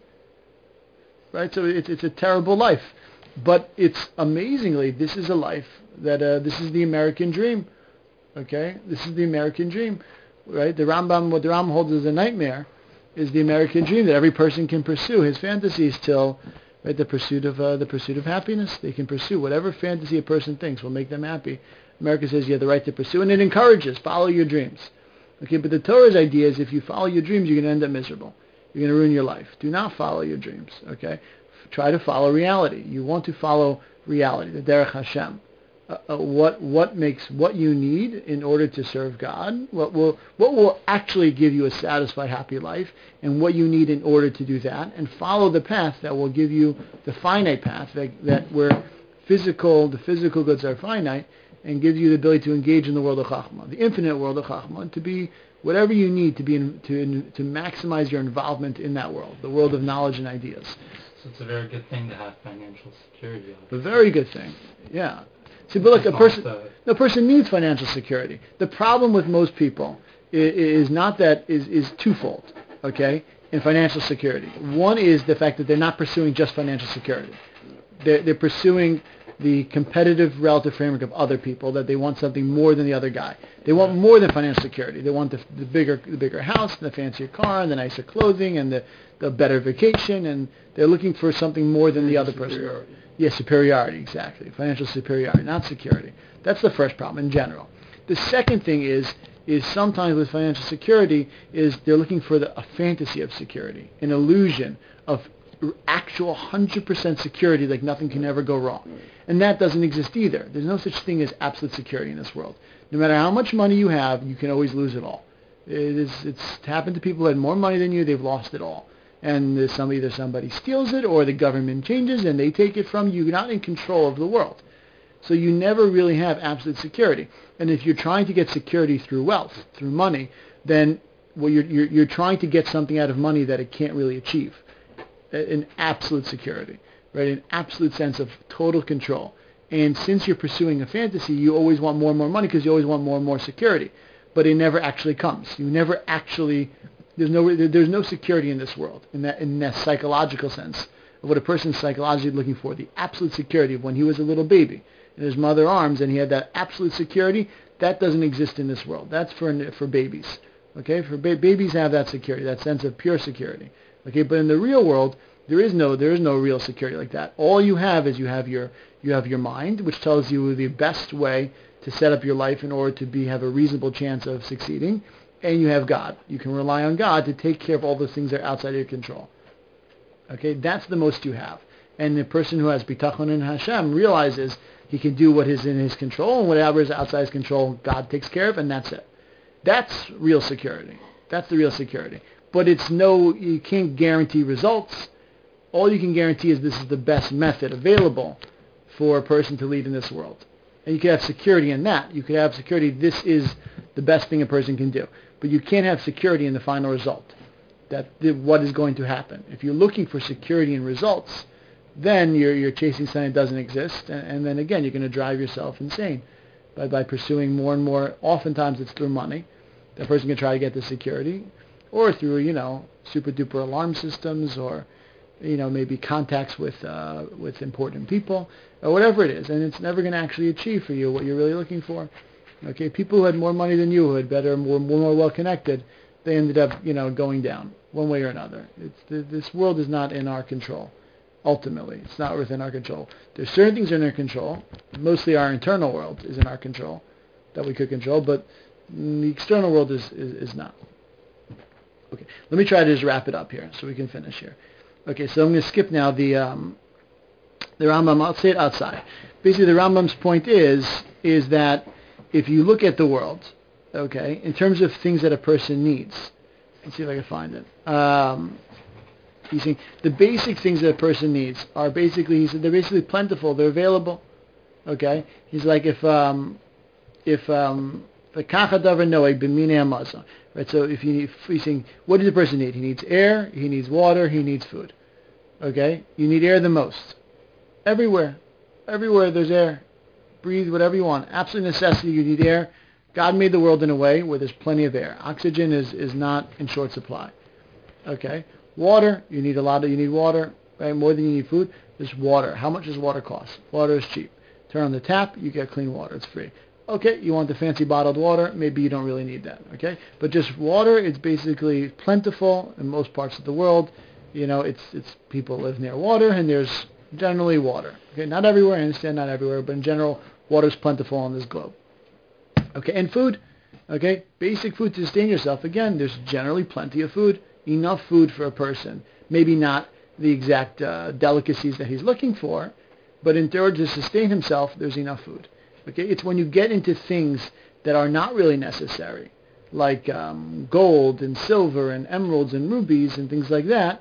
Right? So it's it's a terrible life. But it's amazingly, this is a life that uh, this is the American dream. Okay, this is the American dream, right? The Rambam, what the Rambam holds as a nightmare, is the American dream that every person can pursue his fantasies till, right, the pursuit of uh, the pursuit of happiness. They can pursue whatever fantasy a person thinks will make them happy. America says you have the right to pursue, and it encourages follow your dreams. Okay, but the Torah's idea is if you follow your dreams, you're going to end up miserable. You're going to ruin your life. Do not follow your dreams. Okay, try to follow reality. You want to follow reality, the Derech Hashem. Uh, uh, what what makes what you need in order to serve God, what will what will actually give you a satisfied, happy life, and what you need in order to do that, and follow the path that will give you the finite path that, that where physical, the physical goods are finite, and gives you the ability to engage in the world of Chachma, the infinite world of Chachma, and to be whatever you need to be in, to to maximize your involvement in that world, the world of knowledge and ideas. So it's a very good thing to have financial security. A very good thing, yeah. See, but look, a person, the person needs financial security. The problem with most people is, is not that is is twofold, okay, in financial security. One is the fact that they're not pursuing just financial security. They're, they're pursuing the competitive relative framework of other people, that they want something more than the other guy. They want more than financial security. They want the, the bigger the bigger house, and the fancier car, and the nicer clothing, and the, the better vacation, and they're looking for something more than the other person. Yes, yeah, superiority, exactly. Financial superiority, not security. That's the first problem in general. The second thing is is sometimes with financial security is they're looking for the, a fantasy of security, an illusion of actual one hundred percent security, like nothing can ever go wrong. And that doesn't exist either. There's no such thing as absolute security in this world. No matter how much money you have, you can always lose it all. It is, it's happened to people who had more money than you, they've lost it all. And there's some, either somebody steals it or the government changes and they take it from you. You're not in control of the world. So you never really have absolute security. And if you're trying to get security through wealth, through money, then well, you're, you're, you're trying to get something out of money that it can't really achieve. An absolute security, right? An absolute sense of total control. And since you're pursuing a fantasy, you always want more and more money because you always want more and more security. But it never actually comes. You never actually, there's no there's no security in this world, in that in that psychological sense of what a person's psychologically looking for. The absolute security of when he was a little baby in his mother's arms and he had that absolute security, that doesn't exist in this world. That's for for babies. Okay? For ba- babies have that security, that sense of pure security. Okay, but in the real world, there is no there is no real security like that. All you have is you have your you have your mind, which tells you the best way to set up your life in order to be have a reasonable chance of succeeding, and you have God. You can rely on God to take care of all those things that are outside of your control. Okay, that's the most you have. And the person who has bitachon in Hashem realizes he can do what is in his control, and whatever is outside his control, God takes care of, and that's it. That's real security. That's the real security. But it's no, you can't guarantee results. All you can guarantee is this is the best method available for a person to lead in this world. And you can have security in that. You could have security, this is the best thing a person can do. But you can't have security in the final result, that what is going to happen. If you're looking for security in results, then you're you're chasing something that doesn't exist, and, and then again, you're going to drive yourself insane by, by pursuing more and more. Oftentimes it's through money. That person can try to get the security, or through, you know, super-duper alarm systems, or, you know, maybe contacts with uh, with important people, or whatever it is. And it's never going to actually achieve for you what you're really looking for. Okay, people who had more money than you, who had better, more, more well-connected, they ended up, you know, going down one way or another. It's the, this world is not in our control. Ultimately, it's not within our control. There's certain things in our control. Mostly our internal world is in our control, that we could control, but the external world is, is, is not. Okay, let me try to just wrap it up here so we can finish here. Okay, so I'm going to skip now the um, the Rambam. I'll say it outside. Basically, the Rambam's point is is that if you look at the world, okay, in terms of things that a person needs, let's see if I can find it. Um, he's saying the basic things that a person needs are basically, he said, they're basically plentiful. They're available. Okay, he's like if um, if um, the kachadavar noeg b'minei hamazon. Right, so if you, if he's saying, what does a person need? He needs air, he needs water, he needs food. Okay? You need air the most. Everywhere. Everywhere there's air. Breathe whatever you want. Absolute necessity, you need air. God made the world in a way where there's plenty of air. Oxygen is, is not in short supply. Okay? Water, you need a lot of, you need water, right? More than you need food. There's water. How much does water cost? Water is cheap. Turn on the tap, you get clean water. It's free. Okay, you want the fancy bottled water, maybe you don't really need that, okay? But just water, it's basically plentiful in most parts of the world. You know, it's it's people live near water, and there's generally water. Okay, not everywhere, I understand not everywhere, but in general, water's plentiful on this globe. Okay, and food, okay? Basic food to sustain yourself. Again, there's generally plenty of food, enough food for a person. Maybe not the exact uh, delicacies that he's looking for, but in order to sustain himself, there's enough food. Okay, it's when you get into things that are not really necessary, like um, gold and silver and emeralds and rubies and things like that,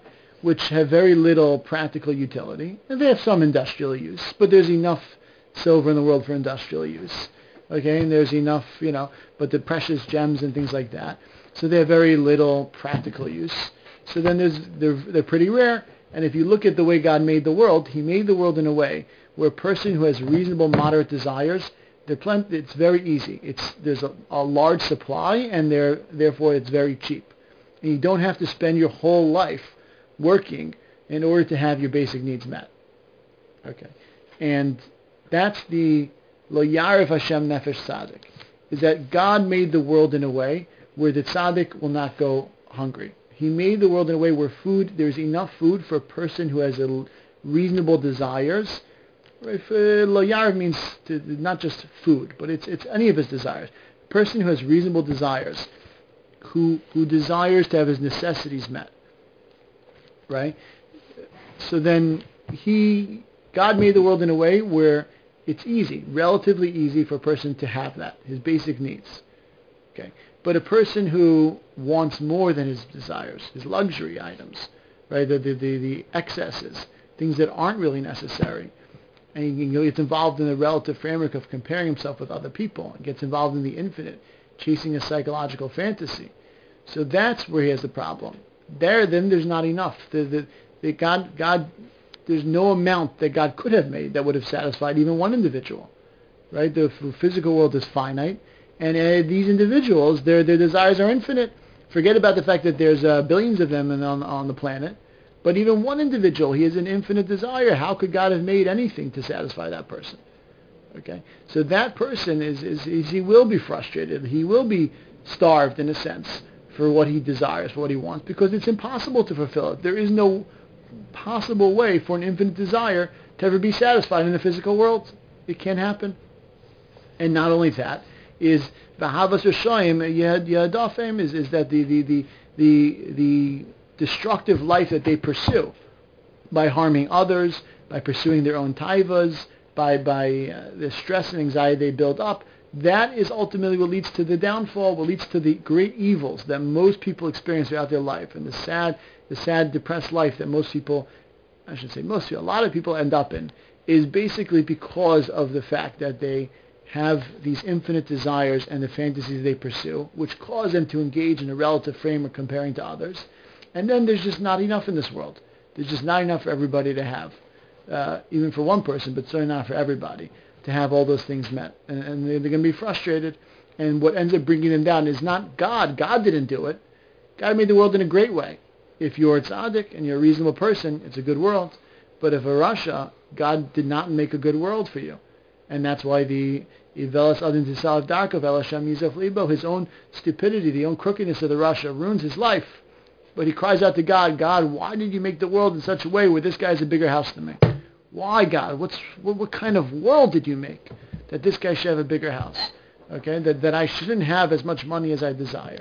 which have very little practical utility, and they have some industrial use, but there's enough silver in the world for industrial use. Okay, and there's enough, you know, but the precious gems and things like that. So they have very little practical use. So then there's they're they're pretty rare. And if you look at the way God made the world, He made the world in a way where a person who has reasonable, moderate desires, they're plenty, it's very easy. It's there's a, a large supply, and they're, therefore it's very cheap. And you don't have to spend your whole life working in order to have your basic needs met. Okay, and that's the Lo Yarif Hashem Nefesh Tzaddik, is that God made the world in a way where the tzaddik will not go hungry. He made the world in a way where food, there's enough food for a person who has a reasonable desires. If uh, Lo Yarif means to, not just food, but it's it's any of his desires. A person who has reasonable desires, who who desires to have his necessities met. Right? So then he, God made the world in a way where it's easy, relatively easy for a person to have that, his basic needs. Okay, but a person who wants more than his desires, his luxury items, right, the the, the, the excesses, things that aren't really necessary, and he gets involved in the relative framework of comparing himself with other people, and gets involved in the infinite, chasing a psychological fantasy. So that's where he has the problem. There, then there's not enough. The, the, the God, God, there's no amount that God could have made that would have satisfied even one individual, right? The physical world is finite, and uh, these individuals, their their desires are infinite. Forget about the fact that there's uh, billions of them in, on on the planet, but even one individual, he has an infinite desire. How could God have made anything to satisfy that person? Okay, so that person is is, is he will be frustrated. He will be starved in a sense for what he desires, for what he wants, because it's impossible to fulfill it. There is no possible way for an infinite desire to ever be satisfied in the physical world. It can't happen. And not only that, is V'havas Rishayim Yad Yadafim is is that the the, the the the destructive life that they pursue by harming others, by pursuing their own taivas, by by uh, the stress and anxiety they build up, that is ultimately what leads to the downfall, what leads to the great evils that most people experience throughout their life, and the sad, the sad, depressed life that most people, I should say most people, a lot of people end up in, is basically because of the fact that they have these infinite desires and the fantasies they pursue, which cause them to engage in a relative framework comparing to others. And then there's just not enough in this world. There's just not enough for everybody to have, uh, even for one person, but certainly not for everybody, to have all those things met. And, and they're, they're going to be frustrated. And what ends up bringing them down is not God. God didn't do it. God made the world in a great way. If you're a tzaddik and you're a reasonable person, it's a good world. But if a Rasha, God did not make a good world for you. And that's why the Ivelas Adin Tisalav Darkov Elasham Yizaf Libo, his own stupidity, the own crookedness of the Rasha ruins his life. But he cries out to God, God, why did you make the world in such a way where this guy has a bigger house than me? Why, God? What's what, what kind of world did you make that this guy should have a bigger house? Okay, that, that I shouldn't have as much money as I desire,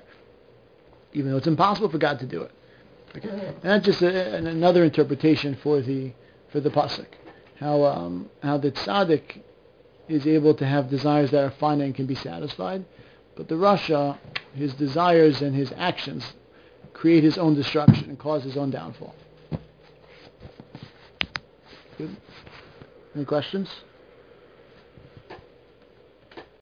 even though it's impossible for God to do it. Okay, and that's just a, an, another interpretation for the for the pasuk, how um, how the tzaddik is able to have desires that are finite and can be satisfied, but the Rasha, his desires and his actions create his own destruction and cause his own downfall. Good. Any questions?